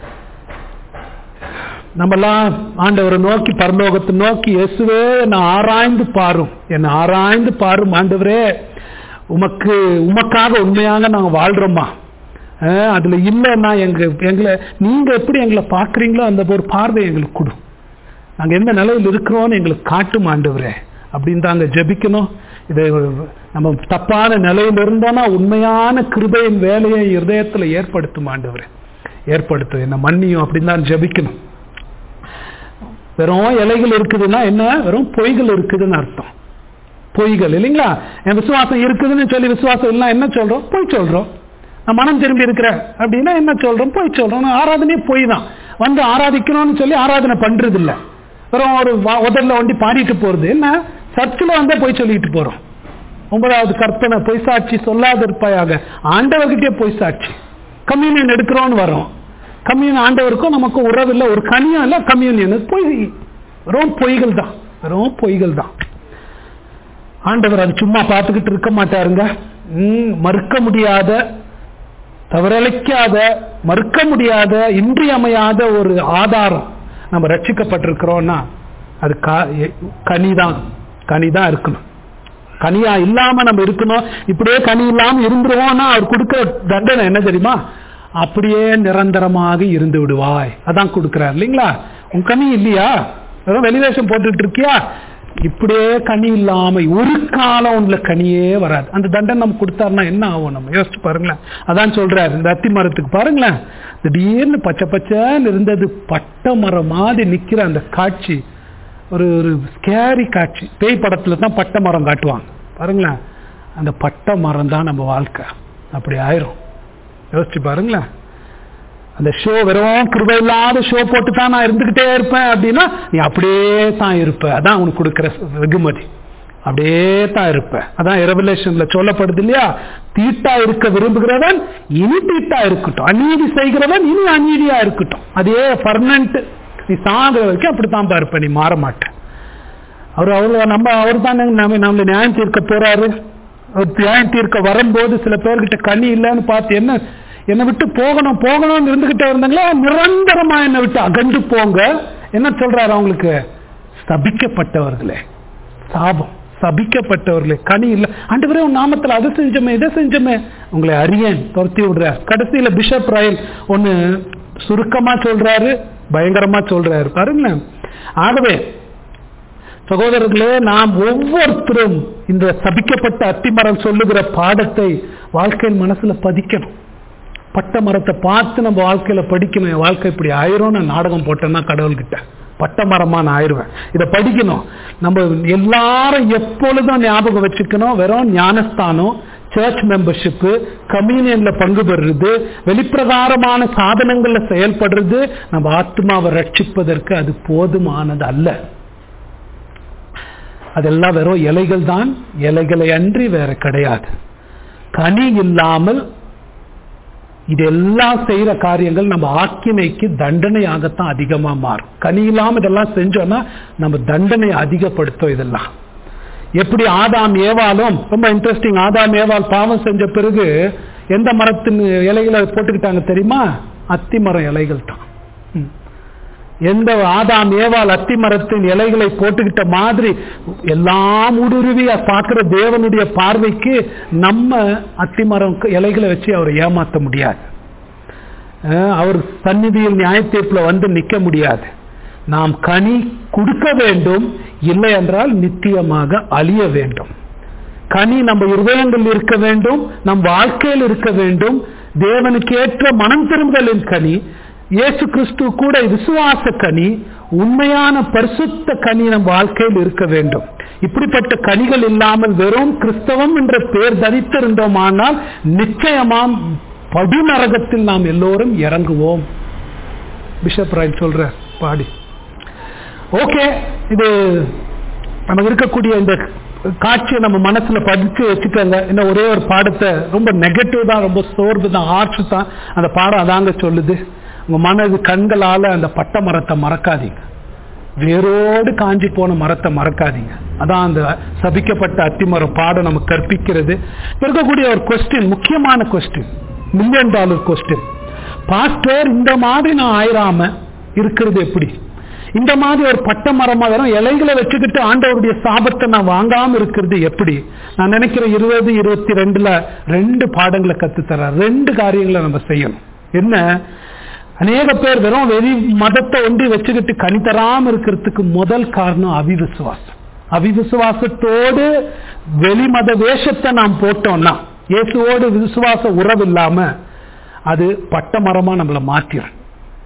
நம்மெல்லாம் ஆண்டவரை நோக்கி, பரலோகத்தை நோக்கி, இயேசுவே என்னை ஆராய்ந்து பாரும், என்னை ஆராய்ந்து பாரும் ஆண்டவரே, உமக்கு உமக்காக உண்மையாக நாங்க வாழ்றோமா? அதுல இல்லைன்னா எங்க எங்களை நீங்க எப்படி எங்களை பாக்குறீங்களோ அந்த ஒரு பார்வை எங்களுக்கு கொடு. நாங்க எந்த நிலையில் இருக்கிறோம்னு எங்களுக்கு காட்டும் ஆண்டவரே அப்படின்னு தாங்க ஜெபிக்கணும். இதை நம்ம தப்பான நிலையில் இருந்தோம்னா உண்மையான கிருபையின் வேலையை இருதயத்துல ஏற்படுத்தும் ஆண்டவரே, ஏற்படுத்தும், என்ன மன்னியும் அப்படின்னு தான் ஜெபிக்கணும். வெறும் இலைகள் இருக்குதுன்னா என்ன? வெறும் பொய்கள் இருக்குதுன்னு அர்த்தம். பொய்கள் இல்லைங்களா? என் விசுவாசம் இருக்குதுன்னு சொல்லி விசுவாசம் இல்லை என்ன சொல்றோம்? பொய் சொல்றோம். நான் மனம் திரும்பி இருக்கிறேன் அப்படின்னா என்ன சொல்றோம்? பொய் சொல்றோம். ஆராதனையே பொய் தான். வந்து ஆராதிக்கணும்னு சொல்லி ஆராதனை பண்றது இல்லை, வெறும் ஒரு உதர்ல வண்டி பாடிட்டு போறது. என்ன சர்ச்சில் வந்தா பொய் சொல்லிட்டு போறோம். ஒன்பதாவது கற்பனை, பொய் சாட்சி சொல்லாத இருப்பாயாக. ஆண்டவர்கிட்டே பொய் சாட்சி. கம்யூனியன் எடுக்கிறோன்னு வரோம், கம்யூனியன் ஆண்டவருக்கும் நமக்கும் உறவு இல்லை, ஒரு கனியும் இல்லை, கம்யூனியன் பொய். வெறும் பொய்கள் தான், வெறும் பொய்கள் தான். ஆண்டவர் அது சும்மா பார்த்துக்கிட்டு இருக்க மாட்டாருங்க. உம் மறுக்க முடியாத, தவறளிக்காத, மறுக்க முடியாத, இன்றியமையாத ஒரு ஆதாரம் நம்ம ரட்சிக்கப்பட்டிருக்கிறோம்னா அது கனிதான். கனிதான் இருக்கணும். கனியா இல்லாம நம்ம இருக்கணும். இப்படியே கனி இல்லாம இருந்துருவோம்னா அவர் கொடுக்கிற தண்டனை என்ன தெரியுமா? அப்படியே நிரந்தரமாக இருந்து விடுவாய். அதான் கொடுக்கிறார் இல்லைங்களா? உன் கனி இல்லையா? வெளிவேஷம் போட்டுட்டு இருக்கியா? இப்படியே கனி இல்லாம ஒரு காலம் உள்ள கனியே வராது. அந்த தண்டனை நம்ம கொடுத்தாருன்னா என்ன ஆகும்? நம்ம யோசிச்சு பாருங்களேன். அதான் சொல்றாரு இந்த அத்தி மரத்துக்கு பாருங்களேன். திடீர்னு பச்சை பச்சைன்னு இருந்தது, பட்டை மரம் மாதிரி நிக்கிற அந்த காட்சி ஒரு ஒரு ஸ்கேரி காட்சி. பேய் படத்துல தான் பட்டை மரம் காட்டுவாங்க பாருங்களேன். அந்த பட்டை மரம் தான் நம்ம வாழ்க்கை. அப்படி ஆயிரும். யோசிச்சு பாருங்களேன். அந்த ஷோ வெறும் கிருபை இல்லாத ஷோ போட்டு தான் நான் இருந்துகிட்டே இருப்பேன் அப்படின்னா நீ அப்படியே தான் இருப்ப. அதான் உனக்கு கொடுக்கிற வெகுமதி. அப்படியே தான் இருப்ப. அதான் ரெவலேஷன்ல சொல்லப்படுது இல்லையா? தீட்டா இருக்க விரும்புகிறவன் இனி தீட்டா இருக்கட்டும், அநீதி செய்கிறவன் இனி அநீதியா இருக்கட்டும். அதே பர்மனன்ட். நீ சாகிற வரைக்கும் அப்படித்தான் பார்ப்ப, நீ மாற மாட்ட. அவர் அவ்வளவு நம்ம அவர் தான் நம்ம நம்மள நியாயம் தீர்க்க போறாரு. அவர் நியாயம் தீர்க்க வரும்போது சில பேர்கிட்ட கனி இல்லைன்னு பார்த்து என்ன என்னை விட்டு போகணும் போகணும்னு இருந்துகிட்டே இருந்தாங்களே, நிரந்தரமா என்னை விட்டு அகன்று போங்க. என்ன சொல்றாரு அவங்களுக்கு? சபிக்கப்பட்டவர்களே, சாபம், சபிக்கப்பட்டவர்களே, கனி இல்லை. ஆண்டவரே உன் நாமத்தில் அதை செஞ்சோமே இதை செஞ்சோமே உங்களை அறியேன் துரத்தி விடுறார். கடைசியில பிஷப் ராயல் ஒன்னு சுருக்கமா சொல்றாரு, பயங்கரமா சொல்றாரு பாருங்களேன். ஆகவே சகோதரர்களே, நாம் ஒவ்வொருத்தரும் இந்த சபிக்கப்பட்ட அத்திமரம் சொல்லுகிற பாடத்தை வாழ்க்கையில் மனசுல பதிக்கணும். பட்ட மரத்தை பார்த்து நம்ம வாழ்க்கையில படிக்கணும். என் வாழ்க்கை இப்படி ஆயிரும், நான் நாடகம் போட்டேன்னா கடவுள்கிட்ட பட்ட மரமா நான் ஆயிடுவேன். இதை படிக்கணும். நம்ம எல்லாரும் எப்பொழுதும் ஞாபகம் வச்சுக்கணும், வெறும் ஞானஸ்தானம், சர்ச் மெம்பர்ஷிப், கம்யூனியன்ல பங்கு பெறுறது, வெளிப்பிரகாரமான சாதனங்கள்ல செயல்படுறது நம்ம ஆத்மாவை ரட்சிப்பதற்கு அது போதுமானது அல்ல. அதெல்லாம் வெறும் இலைகள் தான், இலைகளை அன்றி வேற கிடையாது. கனி இல்லாமல் இதெல்லாம் செய்யற காரியங்கள் நம்ம ஆக்கினைக்கு தண்டனையாகத்தான் அதிகமா மாறும். கனி இல்லாம இதெல்லாம் செஞ்சோம்னா நம்ம தண்டனையை அதிகப்படுத்தும். இதெல்லாம் எப்படி ஆதாம் ஏவாலும், ரொம்ப இன்ட்ரெஸ்டிங், ஆதாம் ஏவாள் பாவம் செஞ்ச பிறகு எந்த மரத்தின் இலைகளை போட்டுக்கிட்டாங்க தெரியுமா? அத்தி மரம் இலைகள் தான். எந்த ஆதாம் ஏவாள் அத்தி மரத்தின் இலைகளை போட்டுக்கிட்ட மாதிரி எல்லாம் ஊடுருவிய பார்க்கிற தேவனுடைய பார்வைக்கு நம்ம அத்தி மரம் இலைகளை வச்சு அவரை ஏமாற்ற முடியாது. அவர் சந்நிதியில் நியாயத்தீர்ப்புல வந்து நிற்க முடியாது. நாம் கனி கொடுக்க வேண்டும், இல்லை என்றால் நித்தியமாக அழிய வேண்டும். கனி நம்ம இருதயங்கள் இருக்க வேண்டும், நம் வாழ்க்கையில் இருக்க வேண்டும். தேவனுக்கு ஏற்ற மனம் திரும்பலின் கனி, இயேசு கிறிஸ்து கூட விசுவாச கனி, உண்மையான பரிசுத்த கனி நம் வாழ்க்கையில் இருக்க வேண்டும். இப்படிப்பட்ட கனிகள் இல்லாமல் வெறும் கிறிஸ்தவம் என்ற பெயர் தரித்திருந்தோமானால் நிச்சயமாம் படுநரகத்தில் நாம் எல்லோரும் இறங்குவோம். பிஷப் ராய் சொல்ற பாடி. ஓகே, இது நமக்கு இருக்கக்கூடிய இந்த காட்சியை நம்ம மனசுல படிச்சு வச்சுக்கோங்க. இன்னும் ஒரே ஒரு பாடத்தை, ரொம்ப நெகட்டிவ் தான், ரொம்ப சோர்வு தான், ஆர்ட்ஸ் தான் அந்த பாடம் அதாங்க சொல்லுது. உங்க மனது கண்களால அந்த பட்ட மரத்தை மறக்காதீங்க, வேரோடு காஞ்சி போன மரத்தை மறக்காதீங்க. அதான் அந்த சபிக்கப்பட்ட அத்திமரம் பாடம் நமக்கு கற்பிக்கிறது. இருக்கக்கூடிய ஒரு கொஸ்டின், முக்கியமான question, million dollar question. Pastor, இந்த மாதிரி நான் ஆயிராம இருக்கிறது எப்படி? இந்த மாதிரி ஒரு பட்ட மரமா வரும் இலைகளை வச்சுக்கிட்டு ஆண்டவருடைய சாபத்தை நான் வாங்காம இருக்கிறது எப்படி? நான் நினைக்கிறேன் இருபது இருபத்தி ரெண்டுல ரெண்டு பாடங்களை கத்து தர, ரெண்டு காரியங்களை நம்ம செய்யணும். என்ன? அநேக பேர் வெறும் வெளி மதத்தை ஒன்றி வச்சுக்கிட்டு கனி தராம இருக்கிறதுக்கு முதல் காரணம் அவிவிசுவாசம். அவிவிசுவாசத்தோடு வெளிமத வேஷத்தை நாம் போட்டோம்னா, இயேசுவோடு விசுவாச உறவு இல்லாம அது பட்ட மரமா நம்மளை மாத்திரும்.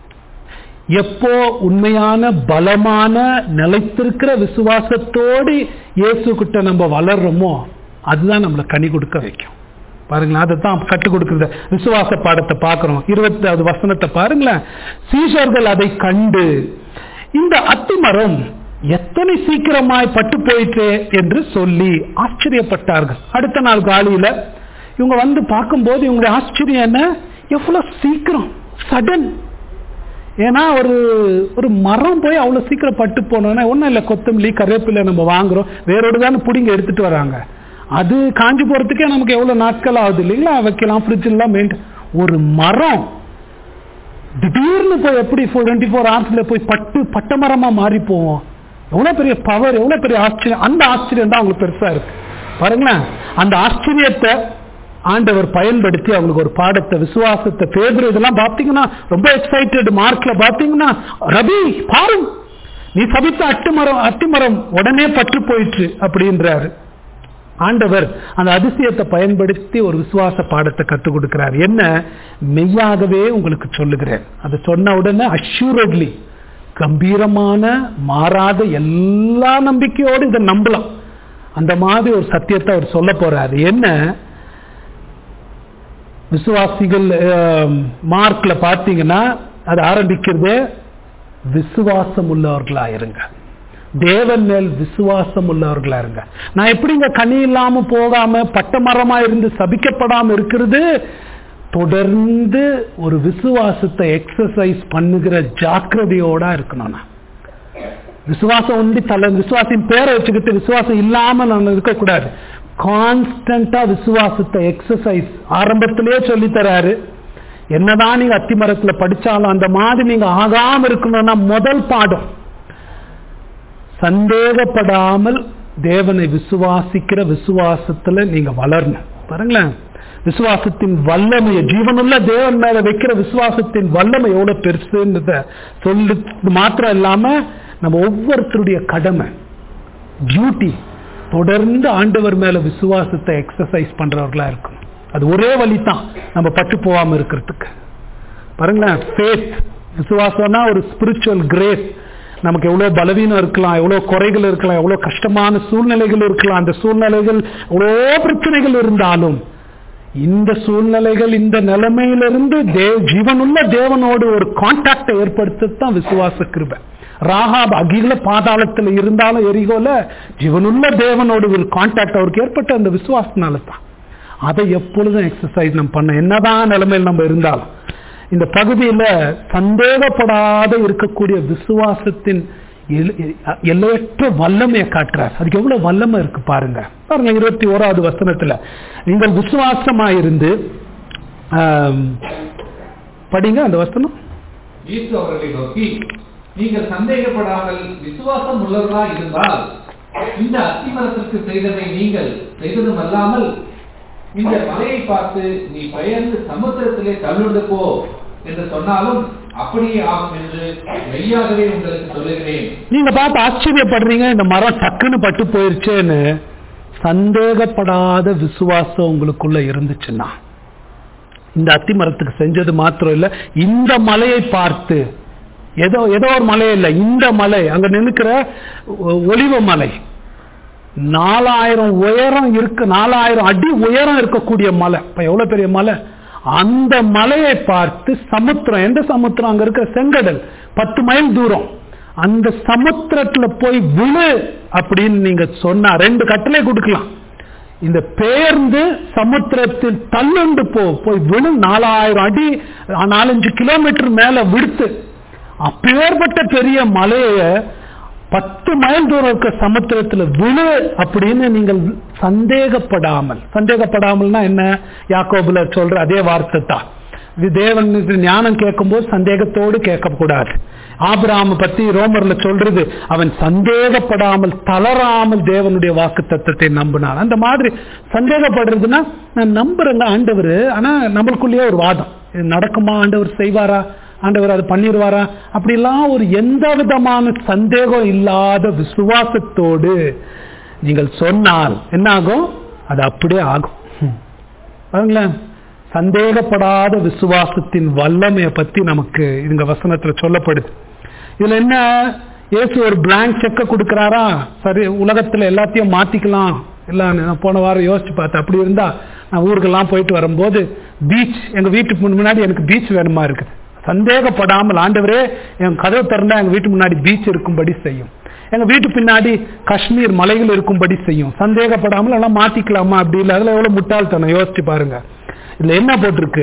எப்போ உண்மையான பலமான நிலைத்திருக்கிற விசுவாசத்தோடு இயேசு கிட்ட நம்ம வளர்றோமோ அதுதான் நம்மளை கனி கொடுக்க வைக்கும். பாருங்களேன், அதை தான் கற்றுக் கொடுக்குற விசுவாச பாடத்தை பார்க்கிறோம். இருபதாவது வசனத்தை பாருங்களேன். சீஷர்கள் அதை கண்டு இந்த அத்திமரம் எத்தனை சீக்கிரமாய் பட்டு போயிற்று என்று சொல்லி ஆச்சரியப்பட்டார்கள். அடுத்த நாள் காலையில இவங்க வந்து பார்க்கும்போது இவங்களுடைய ஆச்சரியம் என்ன, எவ்வளவு சீக்கிரம், சடன். ஏன்னா ஒரு ஒரு மரம் போய் அவ்வளவு சீக்கிரம் பட்டு போனோன்னா ஒன்றும் இல்லை, கொத்தமல்லி கருவேப்பிலை நம்ம வாங்குறோம், வேரோடு தானே பிடிங்க எடுத்துட்டு வராங்க. அது காஞ்சி போறதுக்கே நமக்கு எவ்வளவு நாட்கள் ஆகுது இல்லைங்களா? வைக்கலாம், ஃப்ரிட்ஜ் எல்லாம் மெயின்டைன். ஒரு மரம் திடீர்னு போய் எப்படி டுவெண்ட்டி ஃபோர் ஹவர்ஸ்ல போய் பட்டு பட்ட மரமா மாறி போவோம். எவ்வளவு பெரிய பவர், எவ்வளவு பெரிய ஆச்சரியம். அந்த ஆச்சரியம் தான் அவங்களுக்கு பெருசா இருக்கு. பாருங்களேன், அந்த ஆச்சரியத்தை ஆண்டவர் பயன்படுத்தி அவங்களுக்கு ஒரு பாடத்தை, விசுவாசத்தை, பேதுரு இதெல்லாம் பாத்தீங்கன்னா ரொம்ப எக்ஸைட்டட். மார்க்ல பாத்தீங்கன்னா, ரபி பாரு, நீ சபித்த அட்டிமரம் அட்டிமரம் உடனே பற்று போயிற்று அப்படின்றாரு. ஆண்டவர் அந்த அதிசயத்தை பயன்படுத்தி ஒரு விசுவாச பாடத்தை கற்றுக் கொடுக்கிறார். என்ன? மெய்யாகவே உங்களுக்கு சொல்லுகிறேன். அதை சொன்ன உடனே அஷ்யூரட்லி, கம்பீரமான மாறாத எல்லா நம்பிக்கையோடு இதை நம்பலாம். அந்த மாதிரி ஒரு சத்தியத்தை அவர் சொல்ல போறாரு. என்ன? விசுவாசிகள் மார்க்ல பாத்தீங்கன்னா அது ஆரம்பிக்கிறது, விசுவாசம் உள்ளவர்களா இருங்க, தேவன் மேல் விசுவாசம் உள்ளவர்களா இருங்க. நான் எப்படிங்க கனி இல்லாம போகாம பட்ட மரமா இருந்து சபிக்கப்படாம இருக்கிறது? தொடர்ந்து ஒரு விசுவாசத்தை எக்ஸசைஸ் பண்ணுகிற ஜாக்கிரதையோட இருக்கணும். நான் விசுவாசம் ஒண்டி தலை விசுவாசின் பேரை வச்சுக்கிட்டு விசுவாசம் இல்லாம நான் இருக்கக்கூடாது. கான்ஸ்டன்டா விசுவாசத்தை எக்ஸசைஸ் ஆரம்பத்திலேயே சொல்லி தராரு. என்னதான் நீங்க அத்திமரத்துல படிச்சாலும் அந்த மாதிரி நீங்க ஆகாம இருக்கணும்னா முதல் பாடம் சந்தேகப்படாமல் தேவனை விசுவாசிக்கிற விசுவாசத்துல நீங்க வளரணும். பாருங்களேன், விசுவாசத்தின் வல்லமையை, ஜீவனுள்ள தேவன் மேல வைக்கிற விசுவாசத்தின் வல்லமை எவ்வளவு பெருசுன்றத சொல்லு மாத்திரம் இல்லாம நம்ம ஒவ்வொருத்தருடைய கடமை, டியூட்டி, தொடர்ந்து ஆண்டவர் மேல விசுவாசத்தை எக்ஸசைஸ் பண்றவர்களா இருக்கும். அது ஒரே வழி தான் நம்ம பட்டு போகாம இருக்கிறதுக்கு. பாருங்களேன், ஃபேத், விசுவாசம்னா ஒரு ஸ்பிரிச்சுவல் கிரேஸ். நமக்கு எவ்வளவு பலவீனம் இருக்கலாம், எவ்வளவு குறைகள் இருக்கலாம், எவ்வளவு கஷ்டமான சூழ்நிலைகள் இருக்கலாம். அந்த சூழ்நிலைகள் எவ்வளோ பிரச்சனைகள் இருந்தாலும் இந்த சூழ்நிலைகள், இந்த நிலைமையிலிருந்து தேவ ஜீவனுள்ள தேவனோடு ஒரு கான்டாக்டை ஏற்படுத்தத்தான் விசுவாச கிருபை. ராகாப் அகில பாதாளத்தில் இருந்தாலும் எரிகோல ஜீவனுள்ள தேவனோடு ஒரு கான்டாக்ட் அவருக்கு ஏற்பட்ட அந்த விசுவாசனால தான். அதை எப்பொழுதும் எக்ஸசைஸ் நம்ம பண்ண, என்னதான் நிலைமையில் நம்ம இருந்தாலும். இந்த பகுதியில சந்தேகப்படாத இருக்கக்கூடிய விசுவாசத்தின் எல்லையற்ற வல்லமையை காட்டுறார். அதுக்கு எவ்வளவு வல்லமை இருக்கு பாருங்க. பாருங்க இருபத்தி ஓராவது வசனத்துல, நீங்கள் விசுவாசமாயிருந்து படிங்க அந்த வசனம். இயேசு அவர்களை நோக்கி, நீங்கள் சந்தேகப்படாமல் விசுவாசம் உள்ளவர்களா இருந்தால் இந்த அத்திமரத்திற்கு செய்ததை நீங்கள் செய்ததும் அல்லாமல் இந்த மலையை பார்த்து நீ பெயர்ந்து சமுத்திரத்திலே தள்ளுண்டு போ என்று சொன்னாலும் அப்படியே ஆகும் என்று மெய்யாகவே உங்களுக்கு சொல்லுகிறேன். நீங்க பார்த்து ஆச்சரியப்படுறீங்க, இந்த மரம் டக்குன்னு பட்டு போயிருச்சேன்னு. சந்தேகப்படாத விசுவாசம் உங்களுக்குள்ள இருந்துச்சுன்னா, இந்த அத்தி மரத்துக்கு செஞ்சது மாத்திரம் இல்ல, இந்த மலையை பார்த்து, ஏதோ ஏதோ ஒரு மலை இல்ல, இந்த மலை அங்க நின்னுக்கிற ஒலிவ மலை, நாலாயிரம் உயரம் இருக்கு, நாலாயிரம் அடி உயரம் இருக்கக்கூடிய மலை. இப்ப எவ்வளவு பெரிய மலை! அந்த மலையை பார்த்து சமுத்திரம், எந்த சமுத்திரம்? அங்க இருக்க செங்கடல், பத்து மைல் தூரம். அந்த சமுத்திரத்துல போய் விழு அப்படின்னு நீங்க சொன்னா ரெண்டு கட்டளை கொடுக்கலாம். இந்த பெயர்ந்து சமுத்திரத்தில் தள்ளுண்டு போ, போய் விழு, நாலாயிரம் அடி, நாலஞ்சு கிலோமீட்டர் மேல விடுத்து. அப்பேற்பட்ட பெரிய மலைய பத்து மைல் தூரம் இருக்க சமுத்திரத்துல விழு அப்படின்னு நீங்கள் சந்தேகப்படாமல், சந்தேகப்படாமல்னா என்ன? யாக்கோபுல சொல்ற அதே வார்த்தை தான். தேவன் ஞானம் கேட்கும் போது சந்தேகத்தோடு கேட்க கூடாது. ஆபிரகாம் பத்தி ரோமர்ல சொல்றது, அவன் சந்தேகப்படாமல் தளராமல் தேவனுடைய வாக்கு தத்தத்தை நம்பினான். அந்த மாதிரி சந்தேகப்படுறதுன்னா, நான் நம்புறேங்க ஆண்டவர், ஆனா நம்மளுக்குள்ளேயே ஒரு வாதம், நடக்குமா, ஆண்டவர் செய்வாரா, ஆண்டவர் அது பண்ணிடுவாரா, அப்படிலாம் ஒரு எந்த விதமான சந்தேகம் இல்லாத விசுவாசத்தோடு நீங்கள் சொன்னால் என்ன ஆகும்? அது அப்படியே ஆகும். பாருங்களேன், சந்தேகப்படாத விசுவாசத்தின் வல்லமையை பத்தி நமக்கு இந்த வசனத்துல சொல்லப்படுது. இதுல என்ன, இயேசு ஒரு பிளாங்க் செக்க கொடுக்கிறாரா? சரி, உலகத்துல எல்லாத்தையும் மாத்திக்கலாம் இல்ல. நான் போன வாரம் யோசிச்சு பார்த்தேன், அப்படி இருந்தா நான் ஊருக்கெல்லாம் போயிட்டு வரும்போது பீச், எங்க வீட்டுக்கு முன்னாடி எனக்கு பீச் வேணுமா இருக்குது. சந்தேகப்படாமல், ஆண்டவரே என் கதவு திறந்தா எங்க வீட்டு முன்னாடி பீச் இருக்கும்படி செய்யும், எங்க வீட்டு பின்னாடி காஷ்மீர் மலைகள் இருக்கும்படி செய்யும். சந்தேகப்படாமல் எல்லாம் மாத்திக்கலாமா? அப்படி இல்லை. அதுல எவ்வளவு முட்டாள்தனம் யோசிச்சு பாருங்க. இதுல என்ன போட்டிருக்கு?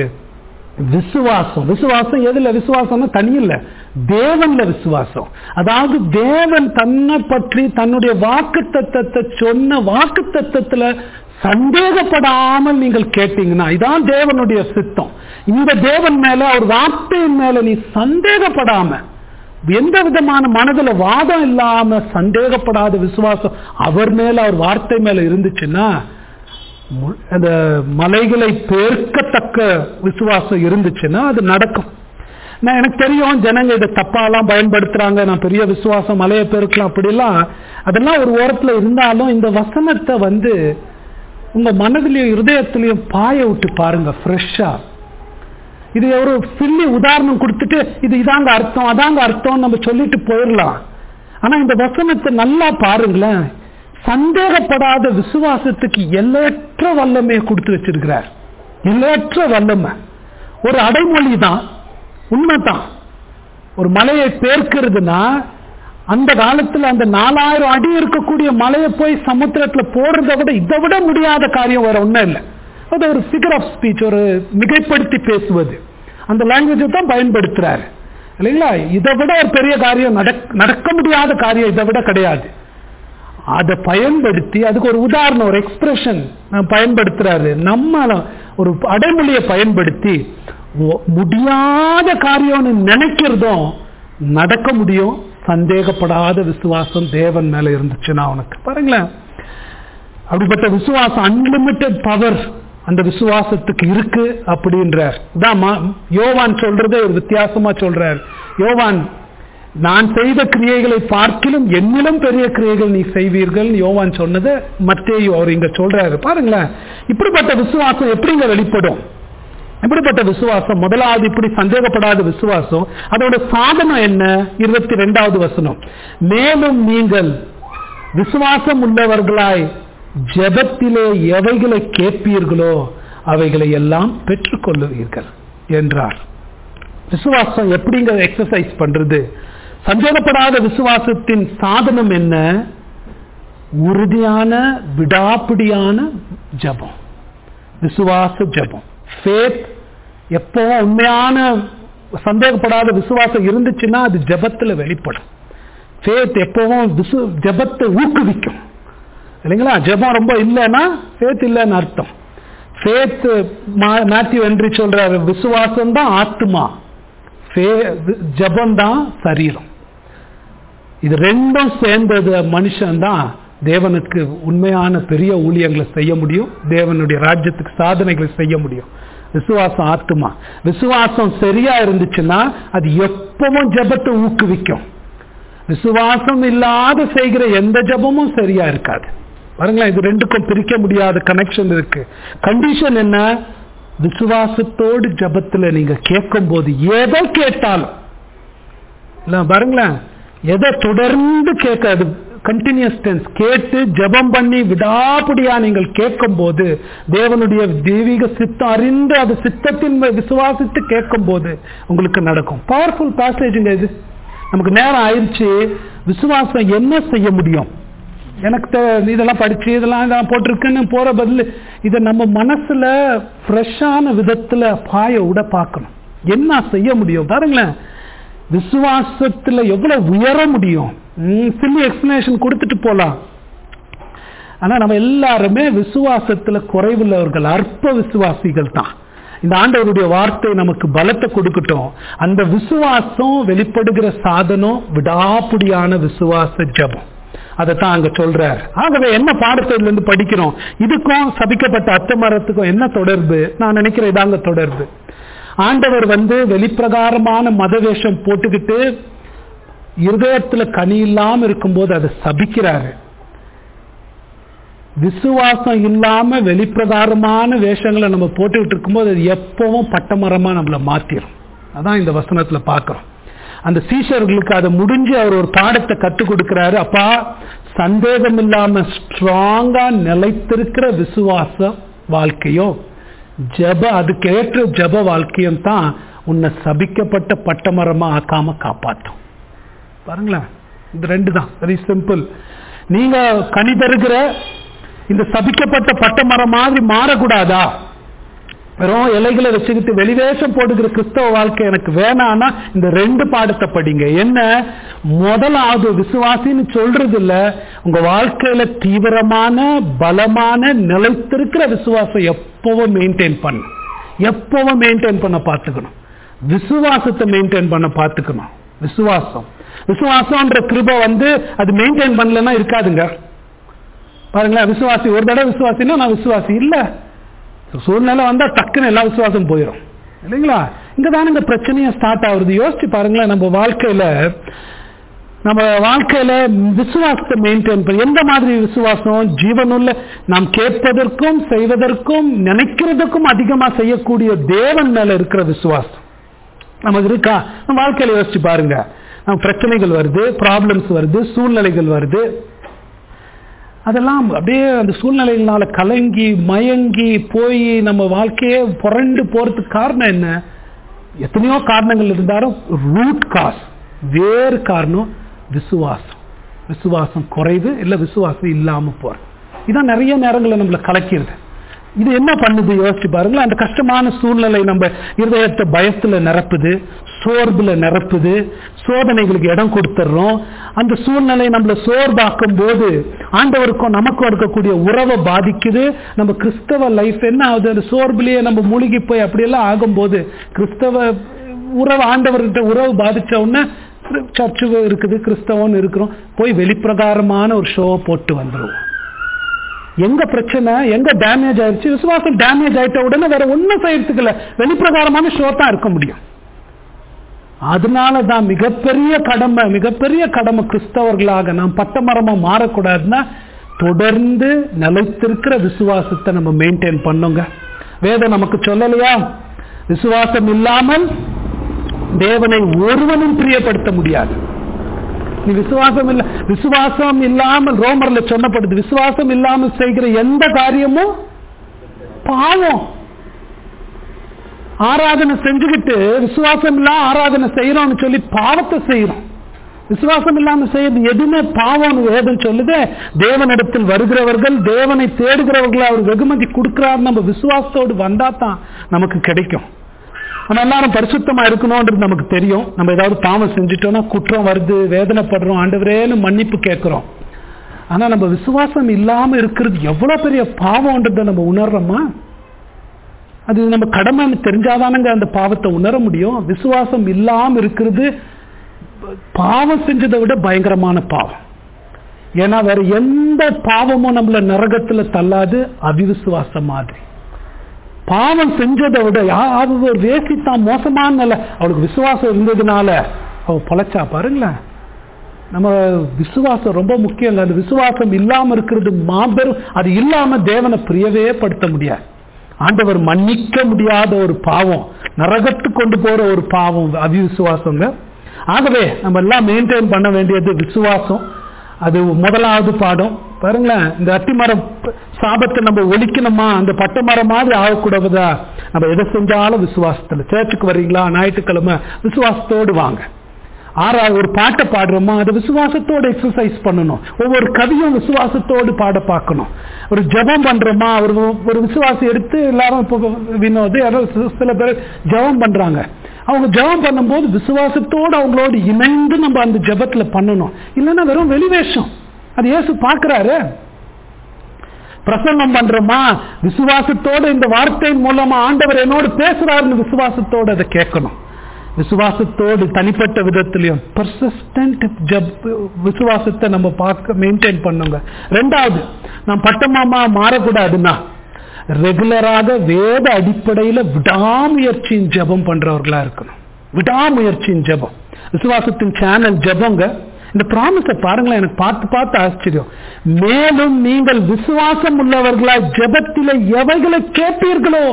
விசுவாசம். விசுவாசம் எதுல விசுவாசம்னா தனி இல்ல, தேவன்ல விசுவாசம். அதாவது தேவன் தன்னை பற்றி தன்னுடைய வாக்கு தத்தத்தை சொன்ன வாக்கு தத்தத்துல சந்தேகப்படாமல் நீங்கள் கேட்டீங்கன்னா, இதான் தேவனுடைய சித்தம். இந்த தேவன் மேல, அவர் வார்த்தையின் மேல நீ சந்தேகப்படாம, எந்த விதமான மனதுல வாதம் இல்லாம சந்தேகப்படாத விசுவாசம் அவர் மேல, அவர் வார்த்தை மேல இருந்துச்சுன்னா, அந்த மலைகளை பெருக்கத்தக்க விசுவாசம் இருந்துச்சுன்னா அது நடக்கும். நான் எனக்கு தெரியும் ஜனங்க இதை தப்பாலாம் பயன்படுத்துறாங்க, நான் பெரிய விசுவாசம் மலையை பெருக்கலாம் அப்படிலாம், அதெல்லாம் ஒரு ஓரத்துல இருந்தாலும் இந்த வசனத்தை வந்து உங்க மனதிலையும் இருதயத்திலையும் பாய விட்டு பாருங்க ஃப்ரெஷ்ஷா. இது ஒரு சில்லி உதாரணம் கொடுத்துட்டு இது இதாங்க அர்த்தம் அதாங்க அர்த்தம் நம்ம சொல்லிட்டு போயிடலாம். ஆனா இந்த வசனத்தை நல்லா பாருங்களேன், சந்தேகப்படாத விசுவாசத்துக்கு எல்லையற்ற வல்லமையை கொடுத்து வச்சிருக்கிறார். எல்லையற்ற வல்லமை ஒரு அடைமொழி தான், உண்மைதான். ஒரு மலையை பேர்க்கிறதுனா, அந்த காலத்துல அந்த நாலாயிரம் அடி இருக்கக்கூடிய மலையை போய் சமுத்திரத்துல போடுறதை விட இதை விட முடியாத காரியம் வேற ஒன்றும் இல்லை. அது ஒரு ஃபிகர் ஆஃப் ஸ்பீச், ஒரு மிகைப்படுத்தி பேசுவது, அந்த லாங்குவேஜை தான் பயன்படுத்துறாரு இல்லைங்களா? இதை விட ஒரு பெரிய காரியம் நடக்க முடியாத காரியம் இதை விட கிடையாது. அதை பயன்படுத்தி அதுக்கு ஒரு உதாரணம், ஒரு எக்ஸ்பிரஷன் பயன்படுத்துறாரு. நம்ம ஒரு அடைமொழியை பயன்படுத்தி முடியாத காரியம்னு நினைக்கிறதும் நடக்க முடியும். சந்தேகப்படாத விசுவாசம் தேவன் மேல இருந்துச்சுன்னா உனக்கு பாருங்களேன், அப்படிப்பட்ட விசுவாசம் அன்லிமிட்டெட் பவர் அந்த விசுவாசத்துக்கு இருக்கு அப்படின்றார். யோவான் சொல்றதை ஒரு வித்தியாசமா சொல்றார். யோவான், நான் செய்த கிரியைகளை பார்க்கிலும் என்னிலும் பெரிய கிரியைகள் நீ செய்வீர்கள் யோவான் சொன்னது மத்தேயு அவர் இங்க சொல்றாரு. பாருங்களேன், இப்படிப்பட்ட விசுவாசம் எப்படிங்க வெளிப்படும்? இப்படிப்பட்ட விசுவாசம் முதலாவது இப்படி சந்தேகப்படாத விசுவாசம், அதோட சாதனம் என்ன? இருபத்தி ரெண்டாவது வசனம், மேலும் நீங்கள் விசுவாசம் உள்ளவர்களாய் ஜெபத்திலே எவைகளை கேட்பீர்களோ அவைகளை எல்லாம் பெற்றுக்கொள்ளுவீர்கள் என்றார். விசுவாசம் எப்படிங்க எக்ஸசைஸ் பண்றது? சந்தேகப்படாத விசுவாசத்தின் சாதனம் என்ன? உறுதியான விடாப்பிடியான ஜெபம், விசுவாச ஜெபம். ஃபேத் எப்போ உண்மையான சந்தேகப்படாத விசுவாசம் இருந்துச்சுன்னா அது ஜெபத்துல வெளிப்படும். ஃபேத் எப்பவும் விசு ஜெபத்தை ஊக்குவிக்கும் இல்லைங்களா? ஜெபம் ரொம்ப இல்லைன்னா ஃபேத் இல்லைன்னு அர்த்தம். ஃபேத் மேத்யூ ஹென்றி சொல்றாரு, விசுவாசம் தான் ஆத்மா, ஜெபம் தான் சரீரம். இது ரெண்டும் சேர்ந்தது மனுஷன் தான் தேவனுக்கு உண்மையான பெரிய ஊழியங்களை செய்ய முடியும், தேவனுடைய ராஜ்யத்துக்கு சாதனைகளை செய்ய முடியும். விசுவாசம் ஆத்மா. விசுவாசம் சரியா இருந்துச்சுன்னா அது எப்பவும் ஜெபத்தை ஊக்குவிக்கும். விசுவாசம் இல்லாத செய்கிற எந்த ஜெபமும் சரியா இருக்காது. பாருங்களேன், இது ரெண்டுக்கும் பிரிக்க முடியாத கனெக்ஷன் இருக்கு. கண்டிஷன் என்ன? விசுவாசத்தோடு ஜெபத்துல நீங்க கேட்கும் போது எதை கேட்டாலும் இல்ல, பாருங்களேன், எதை தொடர்ந்து கேட்காது, கண்டினியூஸ் டென்ஸ் கேட்டு ஜெபம் பண்ணி விடாப்பிடியா நீங்கள் கேட்கும் போது தேவனுடைய தெய்வீக சித்தம் அறிந்து அது சித்தத்தின் விசுவாசித்து கேட்கும் போது உங்களுக்கு நடக்கும். பவர்ஃபுல் பேசேஜுங்க இது. நமக்கு நேரம் ஆயிடுச்சு. விசுவாசம் என்ன செய்ய முடியும்? எனக்கு இதெல்லாம் படிச்சு இதெல்லாம் இதெல்லாம் போட்டிருக்குன்னு போற பதில் இதை நம்ம மனசுல ஃப்ரெஷ்ஷான விதத்துல பாய விட பார்க்கணும். என்ன செய்ய முடியும் பாருங்களேன். விசுவாசத்துல எவ்வளவு உயர முடியும்? சில்லி எக்ஸ்பிளனேஷன் கொடுத்துட்டு போலாம். ஆனா நம்ம எல்லாருமே விசுவாசத்துல குறைவுள்ளவர்கள், அற்ப விசுவாசிகள் தான். இந்த ஆண்டவருடைய வார்த்தை நமக்கு பலத்தை கொடுக்கட்டும். அந்த விசுவாசம் வெளிப்படுகிற சாதனம் விடாப்பிடியான விசுவாச ஜெபம். அதைத்தான் அங்க சொல்றார். ஆகவே என்ன பாடத்தில இருந்து படிக்கிறோம்? இதுக்கும் சபிக்கப்பட்ட அத்த மரத்துக்கும் என்ன தொடர்பு? நான் நினைக்கிறேன் இதாங்க தொடர்பு. ஆண்டவர் வந்து வெளிப்பிரகாரமான மதவேஷம் போட்டுக்கிட்டு இருதயத்துல கனி இல்லாம இருக்கும்போது அதை சபிக்கிறாரு. விசுவாசம் இல்லாம வெளிப்பிரகாரமான வேஷங்களை நம்ம போட்டுக்கிட்டு இருக்கும்போது அது எப்பவும் பட்டமரமா நம்மளை மாத்திரும். அதான் இந்த வசனத்துல பாக்குறோம். அந்த சீஷர்களுக்கு அதை முடிஞ்சு அவர் ஒரு பாடத்தை கற்றுக் கொடுக்கிறாரு. அப்பா, சந்தேகம் இல்லாம ஸ்ட்ராங்கா நிலைத்திருக்கிற விசுவாச வாழ்க்கையோ ஜப அதுக்கு ஏற்ற ஜப வாழ்க்கையும் தான் உன்னை சபிக்கப்பட்ட பட்டமரமா ஆக்காம காப்பாற்றும். பாருங்களேன், இந்த ரெண்டு தான் வெரி சிம்பிள். நீங்க கனி தருகிற இந்த சபிக்கப்பட்ட பட்டமரம் மாதிரி மாறக்கூடாதா? வெறும் இலைகளை வச்சுக்கிட்டு வெளிவேஷம் போடுகிற கிறிஸ்தவ வாழ்க்கை எனக்கு வேணான்னா இந்த ரெண்டு பாடத்தை படிங்க. என்ன? முதலாவது விசுவாசின்னு சொல்றது இல்ல, உங்க வாழ்க்கையில தீவிரமான பலமான நிலைத்திருக்கிற விசுவாசம் எப்பவும் மெயின்டைன் பண்ண எப்பவும் மெயின்டைன் பண்ண பார்த்துக்கணும். விசுவாசத்தை மெயின்டைன் பண்ண பார்த்துக்கணும். விசுவாசம் விசுவாசம்ன்ற கிருபை வந்து அது மெயின்டைன் பண்ணலன்னா இருக்காதுங்க. பாருங்களேன், விசுவாசி ஒரு தடவை விசுவாசின்னா நான் விசுவாசி இல்ல, சூழ்நிலை வந்தா டக்குன்னு எல்லா விசுவாசம் போயிடும் இல்லைங்களா? இங்கதான் இந்த பிரச்சனையை ஸ்டார்ட் ஆகுது. யோசிச்சு பாருங்களேன், நம்ம வாழ்க்கையில நம்ம வாழ்க்கையில விசுவாசத்தை மெயின்டைன் பண்ண எந்த மாதிரி விசுவாசம்? ஜீவனுள்ள நாம் கேட்பதற்கும் செய்வதற்கும் நினைக்கிறதுக்கும் அதிகமா செய்யக்கூடிய தேவன் மேல இருக்கிற விசுவாசம் நமக்கு இருக்கா? நம்ம வாழ்க்கையில யோசிச்சு பாருங்க. நம்ம பிரச்சனைகள் வருது, ப்ராப்ளம்ஸ் வருது, சூழ்நிலைகள் வருது. அதெல்லாம் அப்படியே அந்த சூழ்நிலைகளால கலங்கி மயங்கி போய் நம்ம வாழ்க்கையே புரண்டு போறதுக்கு காரணம் என்ன? எத்தனையோ காரணங்கள் இருந்தாலும் ரூட் காஸ், வேறு காரணம் விசுவாசம். விசுவாசம் குறைவு இல்ல விசுவாசம் இல்லாம போற. இதான் நிறைய நேரங்களில் நம்மளை கலக்கிறது. இது என்ன பண்ணுது யோசிச்சு பாருங்களேன். அந்த கஷ்டமான சூழ்நிலை நம்ம இருதயத்தை பயத்துல நிரப்புது, சோர்வுல நிரப்புது, சோதனைகளுக்கு இடம் கொடுத்துறோம். அந்த சூழ்நிலை நம்மளை சோர்வாக்கும் போது ஆண்டவருக்கும் நமக்கும் இருக்கக்கூடிய உறவை பாதிக்குது. நம்ம கிறிஸ்தவ லைஃப் என்ன ஆகுது, அந்த சோர்வுலயே நம்ம மூழ்கி போய் அப்படியெல்லாம் ஆகும்போது கிறிஸ்தவ உறவு ஆண்டவர்கிட்ட உறவு பாதிச்ச உடனே சர்ச்சு இருக்குது, கிறிஸ்தவன் இருக்கிறோம், போய் வெளிப்பிரகாரமான ஒரு ஷோ போட்டு வந்துடும். எங்க பிரச்சனை, எங்க டேமேஜ் ஆயிடுச்சு, விசுவாசம் டேமேஜ் ஆயிட்ட உடனே வேற ஒன்னும் செய்யறதுக்கு இல்ல, வெளிப்பிரகாரமான ஷோ தான் இருக்க முடியும். அதனாலதான் மிகப்பெரிய கடமை மிகப்பெரிய கடமை கிறிஸ்தவர்களாக நாம் பட்டமரமா மாறக்கூடாதுன்னா தொடர்ந்து நிலைத்திருக்கிற விசுவாசத்தை நம்ம மெயின்டைன் பண்ணுங்க. வேதம் நமக்கு சொல்லலையா, விசுவாசம் இல்லாமல் தேவனை ஒருவனும் பிரியப்படுத்த முடியாது. நீ விசுவாசம் இல்ல விசுவாசம் இல்லாமல் ரோமர்ல சொல்லப்படுது, விசுவாசம் இல்லாமல் செய்கிற எந்த காரியமும் பாவம். ஆராதனை செஞ்சுக்கிட்டு விசுவாசம் இல்லாம ஆராதனை செய்யறோம்னு சொல்லி பாவத்தை செய்யறோம். விசுவாசம் இல்லாம செய்யறது எதுவுமே பாவம் வேதம் சொல்லுது. தேவனிடத்தில் வருகிறவர்கள், தேவனை தேடுகிறவர்கள் அவர் வெகுமதி கொடுக்கிறார். நம்ம விசுவாசத்தோடு வந்தா தான் நமக்கு கிடைக்கும். நம்ம எல்லாரும் பரிசுத்தமா இருக்கணும்ன்றது நமக்கு தெரியும். நம்ம ஏதாவது பாவம் செஞ்சுட்டோம்னா குற்றம் வருது, வேதனைப்படுறோம், ஆண்டவரேன்னு மன்னிப்பு கேட்கிறோம். ஆனா நம்ம விசுவாசம் இல்லாம இருக்கிறது எவ்வளவு பெரிய பாவம்ன்றதை நம்ம உணர்றோமா? அது நம்ம கடமைன்னு தெரிஞ்சாதானுங்க அந்த பாவத்தை உணர முடியும். விசுவாசம் இல்லாம இருக்கிறது பாவம் செஞ்சதை விட பயங்கரமான பாவம். ஏன்னா வேற எந்த பாவமும் நம்மள நரகத்துல தள்ளாது, அவிசுவாசம் மாதிரி. பாவம் செஞ்சதை விட ஒரு வேசித்தான் மோசமான நிலை, அவளுக்கு விசுவாசம் இருந்ததுனால அவ பொழைச்சா பாருங்களேன். நம்ம விசுவாசம் ரொம்ப முக்கியம். அந்த விசுவாசம் இல்லாம இருக்கிறது மாபெரும், அது இல்லாம தேவனை பிரியவே படுத்த முடியாது. ஆண்டவர் மன்னிக்க முடியாத ஒரு பாவம், நரகத்துக்கு கொண்டு போற ஒரு பாவம் அவிசுவாசங்க. ஆகவே நம்ம எல்லாம் மெயின்டைன் பண்ண வேண்டியது விசுவாசம். அது முதலாவது பாடம் பாருங்களேன். இந்த அத்திமரம் சாபத்தை நம்ம ஒழிக்கணுமா, அந்த பட்ட மரம் மாதிரி ஆகக்கூடாதா? நம்ம எதை செஞ்சாலும் விசுவாசத்துல. சேர்ச்சுக்கு வர்றீங்களா, ஞாயிற்றுக்கிழமை விசுவாசத்தோடு வாங்க. ஆறாவது ஒரு பாட்டை பாடுறோமா, அது விசுவாசத்தோடு எக்ஸசைஸ் பண்ணணும். ஒவ்வொரு கவியும் விசுவாசத்தோடு பாட பார்க்கணும். ஒரு ஜபம் பண்றோமா, ஒரு ஒரு விசுவாசம் எடுத்து எல்லாரும் இப்போ வினோது சில பேர் ஜபம் பண்றாங்க. அவங்க ஜபம் பண்ணும்போது விசுவாசத்தோடு அவங்களோடு இணைந்து நம்ம அந்த ஜபத்துல பண்ணணும். இல்லைன்னா வெறும் வெளிவேஷம். அது இயேசு பார்க்கிறாரு. பிரசங்கம் பண்றோமா, விசுவாசத்தோடு இந்த வார்த்தையின் மூலமா ஆண்டவர் என்னோடு பேசுறாருன்னு விசுவாசத்தோடு அதை கேட்கணும். விசுவாசத்தோடு தனிப்பட்ட விதத்திலையும் பர்சிஸ்டன்ட் விசுவாசத்தை நம்ம பார்க்க மெயின்டைன் பண்ணுங்க. ரெண்டாவது, நாம் பட்டமாமா மாறக்கூடாதுன்னா ரெகுலராக வேத அடிப்படையில விடாமுயற்சியின் ஜெபம் பண்றவர்களா இருக்கணும். விடாமுயற்சியின் ஜெபம், விசுவாசத்தின் சேனல் ஜெபங்க. இந்த ப்ராமிஸை பாருங்களேன், எனக்கு பார்த்து பார்த்து ஆச்சரியம். மேலும் நீங்கள் விசுவாசம் உள்ளவர்களா ஜெபத்தில எவைகளை கேட்பீர்களோ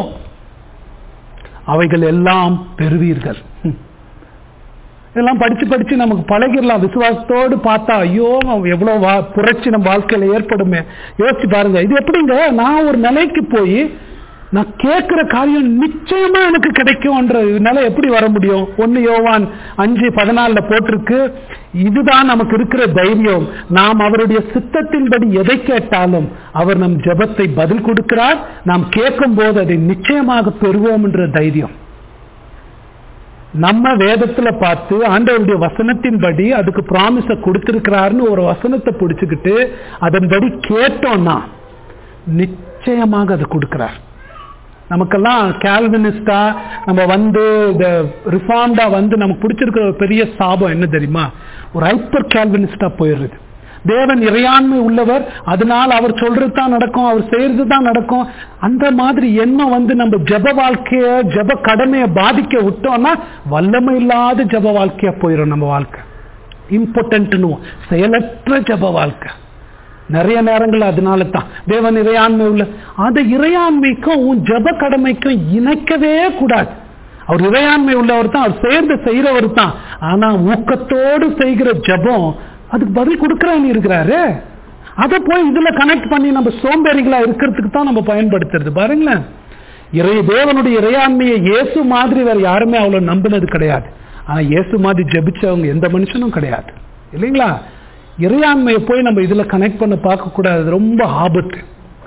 அவைகள் எல்லாம் பெறுவீர்கள். இதெல்லாம் படிச்சு படிச்சு நமக்கு பழகிடலாம். விசுவாசத்தோடு பார்த்தா ஐயோ எவ்வளவு புரட்சி நம்ம வாழ்க்கையில ஏற்படுமே. யோசிச்சு பாருங்க, இது எப்படிங்க, நான் ஒரு நிலைக்கு போய் நான் கேட்கிற காரியம் நிச்சயமா எனக்கு கிடைக்கும்ன்ற நிலை எப்படி வர முடியும்? ஒன்னு யோவான் அஞ்சு பதினாலுல போட்டிருக்கு, இதுதான் நமக்கு இருக்கிற தைரியம். நாம் அவருடைய சித்தத்தின்படி எதை கேட்டாலும் அவர் நம் ஜெபத்தை பதில் கொடுக்கிறார். நாம் கேட்கும் போது அதை நிச்சயமாக பெறுவோம் என்ற தைரியம். நம்ம வேதத்துல பார்த்து ஆண்டவருடைய வசனத்தின்படி அதுக்கு ப்ராமிஸ கொடுத்திருக்கிறாருன்னு ஒரு வசனத்தை பிடிச்சுக்கிட்டு அதன்படி கேட்டோம்னா நிச்சயமாக அதை கொடுக்கிறார். நமக்கெல்லாம் கால்வினிஸ்டா நம்ம வந்து இந்த ரிஃபார்ம்டா வந்து நமக்கு பிடிச்சிருக்கிற ஒரு பெரிய சாபம் என்ன தெரியுமா? ஒரு ஹைப்பர் கால்வினிஸ்டா போயிடுறது. தேவன் இறையாண்மை உள்ளவர், அதனால் அவர் சொல்றது தான் நடக்கும், அவர் செய்யறது தான் நடக்கும். அந்த மாதிரி எண்ணம் வந்து நம்ம ஜப வாழ்க்கைய ஜப கடமையை பாதிக்க விட்டோம்னா வல்லமை இல்லாத ஜப வாழ்க்கையா போயிடும். நம்ம வாழ்க்கை இம்பார்ட்டன்ட், செயலற்ற ஜப வாழ்க்கை நிறைய நேரங்கள். அதனால தான் தேவன் இறையாண்மை உள்ள, அந்த இறையாண்மைக்கும் உன் ஜப கடமைக்கும் இணைக்கவே கூடாது. அவர் இறையாண்மை உள்ளவர் தான், அவர் செய்யறத செய்யறவர் தான். ஆனா ஊக்கத்தோடு செய்கிற ஜபம் அதுக்கு பதில் கொடுக்கறான்னு இருக்கிறாரு. அதை போய் இதுல கனெக்ட் பண்ணி நம்ம சோம்பேறிகளா இருக்கிறதுக்கு தான் நம்ம பயன்படுத்துறது. பாருங்களேன், இறை தேவனுடைய இறையாண்மையை இயேசு மாதிரி வேற யாருமே அவ்வளவு நம்பினது கிடையாது. ஆனா இயேசு மாதிரி ஜபிச்சவங்க எந்த மனுஷனும் கிடையாது, இல்லைங்களா? இறையாண்மையை போய் நம்ம இதுல கனெக்ட் பண்ண பார்க்க கூடாது, ரொம்ப ஆபத்து.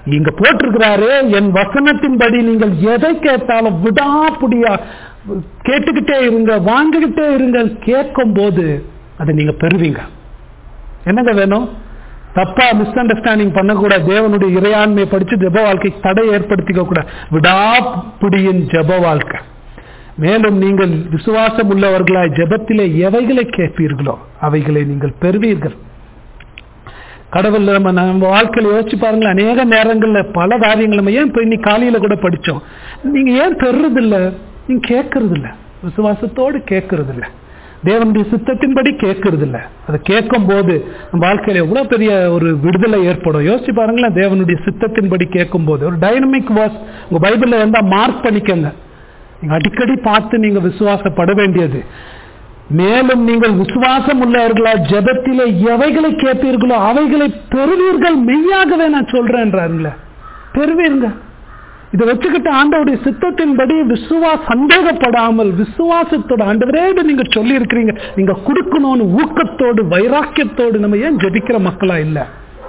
இங்க போட்டிருக்கிறாரு, என் வசனத்தின்படி நீங்கள் எதை கேட்டாலும் விடாப்புடியா கேட்டுக்கிட்டே இருங்க, வாங்கிக்கிட்டே இருங்க. கேட்கும் போது அதை நீங்க பெறுவீங்க. என்னங்க வேணும்? தப்பா மிஸ் அண்டர்ஸ்டாண்டிங் பண்ணக்கூடாது. தேவனுடைய இறையாண்மையை படிச்சு ஜெப வாழ்க்கைக்கு தடை ஏற்படுத்திக்க கூடாது. விடாப்புடியின் ஜெப வாழ்க்கை. மேலும் நீங்கள் விசுவாசம் உள்ளவர்களாய் ஜெபத்திலே எவைகளை கேட்பீர்களோ அவைகளை நீங்கள் பெறுவீர்கள். கடவுள் நம்ம நம்ம வாழ்க்கையில யோசிச்சு பாருங்களேன். அநேக நேரங்கள்ல பல காரியங்கள் நம்ம ஏன் போய் இன்னைக்கு காலையில கூட படிச்சோம், நீங்க ஏன் பெறுறது இல்லை? நீங்க கேட்கறது இல்லை, விசுவாசத்தோடு கேட்கறது இல்லை, தேவனுடைய சித்தத்தின்படி கேட்கறது இல்லை. அதை கேட்கும் போது நம்ம வாழ்க்கையில எவ்வளவு பெரிய ஒரு விடுதலை ஏற்படும். யோசிச்சு பாருங்களேன். தேவனுடைய சித்தத்தின்படி கேட்கும் போது ஒரு டைனமிக் வாஸ் உங்க பைபிள்ல இருந்தா மார்க் பண்ணிக்கங்க. நீங்க அடிக்கடி பார்த்து நீங்க விசுவாசப்பட வேண்டியது. மேலும் நீங்கள் விசுவாசம் உள்ளவர்களா ஜெபத்திலே எவைகளை கேட்பீர்களோ அவைகளை பெறுவீர்கள். மெய்யாகவே நான் சொல்றேன்றாருங்களே, பெறுவீர்கள். இதை வச்சுக்கிட்டு ஆண்டவருடைய சித்தத்தின்படி விசுவா சந்தேகப்படாமல் விசுவாசத்தோடு ஆண்டவரே நீங்க சொல்லி இருக்கிறீங்க, நீங்க கொடுக்கணும்னு ஊக்கத்தோடு வைராக்கியத்தோடு நம்ம ஏன் ஜெபிக்கிற மக்களா இல்ல?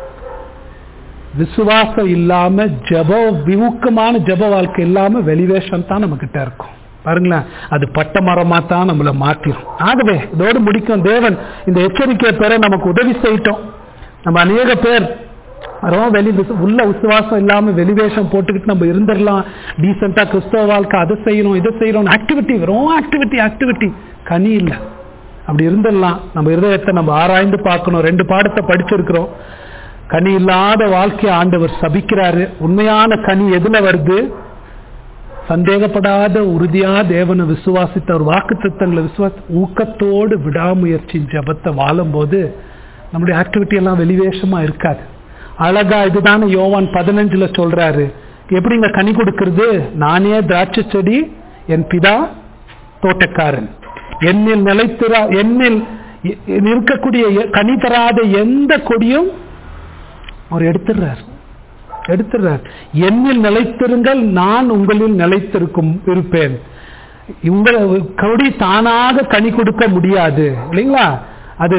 விசுவாசம் இல்லாம ஜெப ஊக்கமான ஜெப வாழ்க்கை இல்லாம வெளிவேஷம் தான் நம்ம கிட்ட இருக்கும். பாருங்களேன், அது பட்ட மரமா தான் நம்மளை மாற்றிடும். ஆகவே இதோடு முடிக்கும். தேவன் இந்த எச்சரிக்கை பெற நமக்கு உதவி செய்யட்டும். நம்ம அநேக பேர் வெளி உள்ள விசுவாசம் இல்லாம வெளிவேஷம் போட்டுக்கிட்டு நம்ம இருந்துடலாம். டீசெண்டா கிறிஸ்தவ வாழ்க்கை அதை செய்யணும் இதை செய்யணும், ஆக்டிவிட்டி வெறும் ஆக்டிவிட்டி ஆக்டிவிட்டி கனி இல்லை. அப்படி இருந்துடலாம். நம்ம இருதயத்தை நம்ம ஆராய்ந்து பார்க்கணும். ரெண்டு பாடத்தை படிச்சிருக்கிறோம். கனி இல்லாத வாழ்க்கையை ஆண்டவர் சபிக்கிறாரு. உண்மையான கனி எதுல வருது? சந்தேகப்படாத உறுதியா தேவனை விசுவாசித்த ஒரு வாக்கு தத்தங்களை விசுவாச ஊக்கத்தோடு விடாமுயற்சி ஜபத்தை வாழும் போது நம்முடைய ஆக்டிவிட்டி எல்லாம் வெளிவேஷமா இருக்காது. அழகா இதுதானே யோவான் பதினஞ்சுல சொல்றாரு. எப்படிங்க கனி கொடுக்கிறது? நானே திராட்சை செடி, என் பிதா தோட்டக்காரன். என்னில் நிலைத்திரா என்னில் இருக்கக்கூடிய கனி தராத எந்த கொடியும் அவர் எடுத்துடுறார் எடுத்துடுறார் என்னில் நிலைத்திருங்கள், நான் உங்களில் நிலைத்திருக்கும் இருப்பேன். உங்களை கொடி தானாக கனி கொடுக்க முடியாது இல்லைங்களா? அது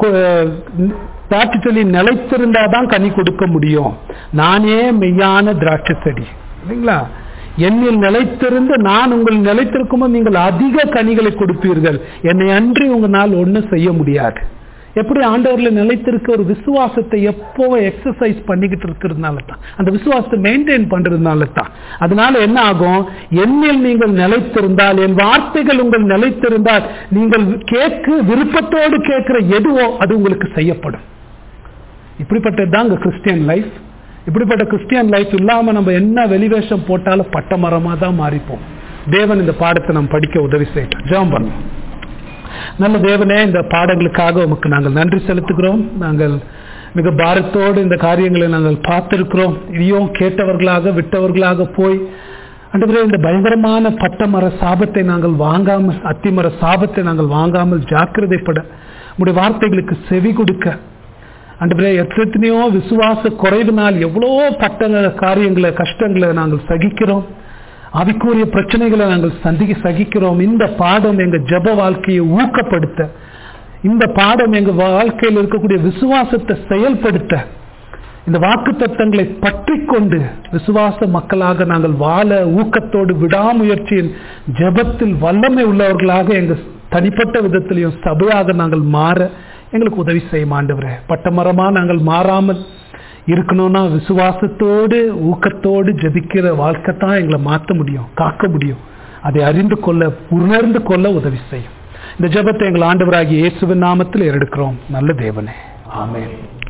திராட்சை செடி நிலைத்திருந்தாதான் கனி கொடுக்க முடியும். நானே மெய்யான திராட்சை செடி இல்லைங்களா? என்னில் நிலைத்திருந்து நான் உங்கள் நிலைத்திருக்கும் நீங்கள் அதிக கனிகளை கொடுப்பீர்கள். என்னை அன்றி உங்களால் ஒன்றும் செய்ய முடியாது. எப்படி ஆண்டவர்ல நிலைத்திருக்க ஒரு விசுவாசத்தை எப்போ எக்ஸசைஸ் பண்ணிக்கிட்டு இருக்கிறதுனால தான், அந்த விசுவாசத்தை மெயின்டைன் பண்றதுனால தான். அதனால என்ன ஆகும்? என்னில் நீங்கள் நிலைத்திருந்தால், என் வார்த்தைகள் உங்கள் நிலைத்திருந்தால், நீங்கள் கேட்க விருப்பத்தோடு கேட்கிற எதுவோ அது உங்களுக்கு செய்யப்படும். இப்படிப்பட்டதுதான் கிறிஸ்டியன் லைஃப். இப்படிப்பட்ட கிறிஸ்டியன் லைஃப் இல்லாம நம்ம என்ன வெளிவேஷம் போட்டாலும் பட்ட மரமா தான் மாறிப்போம். தேவன் இந்த பாடத்தை நம்ம படிக்க உதவி செய்யட்டும். ஜெபம் பண்ணுவோம். நல்ல தேவனே, இந்த பாடங்களுக்காக உமக்கு நாங்கள் நன்றி செலுத்துகிறோம். நாங்கள் மிக பாரத்தோடு இந்த காரியங்களை நாங்கள் பார்த்திருக்கிறோம். இதையும் கேட்டவர்களாக விட்டவர்களாக போய் ஆண்டவரே இந்த பயங்கரமான பட்டமர சாபத்தை நாங்கள் வாங்காமல், அத்திமர சாபத்தை நாங்கள் வாங்காமல் ஜாக்கிரதைப்பட, உங்களுடைய வார்த்தைகளுக்கு செவி கொடுக்க ஆண்டவரே எத்தனையோ விசுவாச குறைவினால் எவ்வளோ பட்ட காரியங்களை கஷ்டங்களை நாங்கள் சகிக்கிறோம். ஆவிக்குரிய பிரச்சனைகளை நாங்கள் சந்திக்க சகிக்கிறோம். இந்த பாடம் எங்க ஜெப வாழ்க்கையை ஊக்கப்படுத்த, இந்த பாடம் எங்க வாழ்க்கையில் இருக்கக்கூடிய விசுவாசத்தை செயல்படுத்த, இந்த வாக்கு தத்தங்களை பற்றி கொண்டு விசுவாச மக்களாக நாங்கள் வாழ ஊக்கத்தோடு விடாமுயற்சியின் ஜெபத்தில் வல்லமை உள்ளவர்களாக எங்க தனிப்பட்ட விதத்திலையும் சபையாக நாங்கள் மாற எங்களுக்கு உதவி செய்யும் ஆண்டவரே. பட்டமரமா நாங்கள் மாறாமல் இருக்கணும்னா விசுவாசத்தோடு ஊக்கத்தோடு ஜெபிக்கிற வாழ்க்கை தான் எங்களை மாற்ற முடியும், காக்க முடியும். அதை அறிந்து கொள்ள, உணர்ந்து கொள்ள உதவி செய்யும். இந்த ஜெபத்தை எங்கள் ஆண்டவராகிய இயேசுவின் நாமத்தில் எடுக்கிறோம் நல்ல தேவனே, ஆமென்.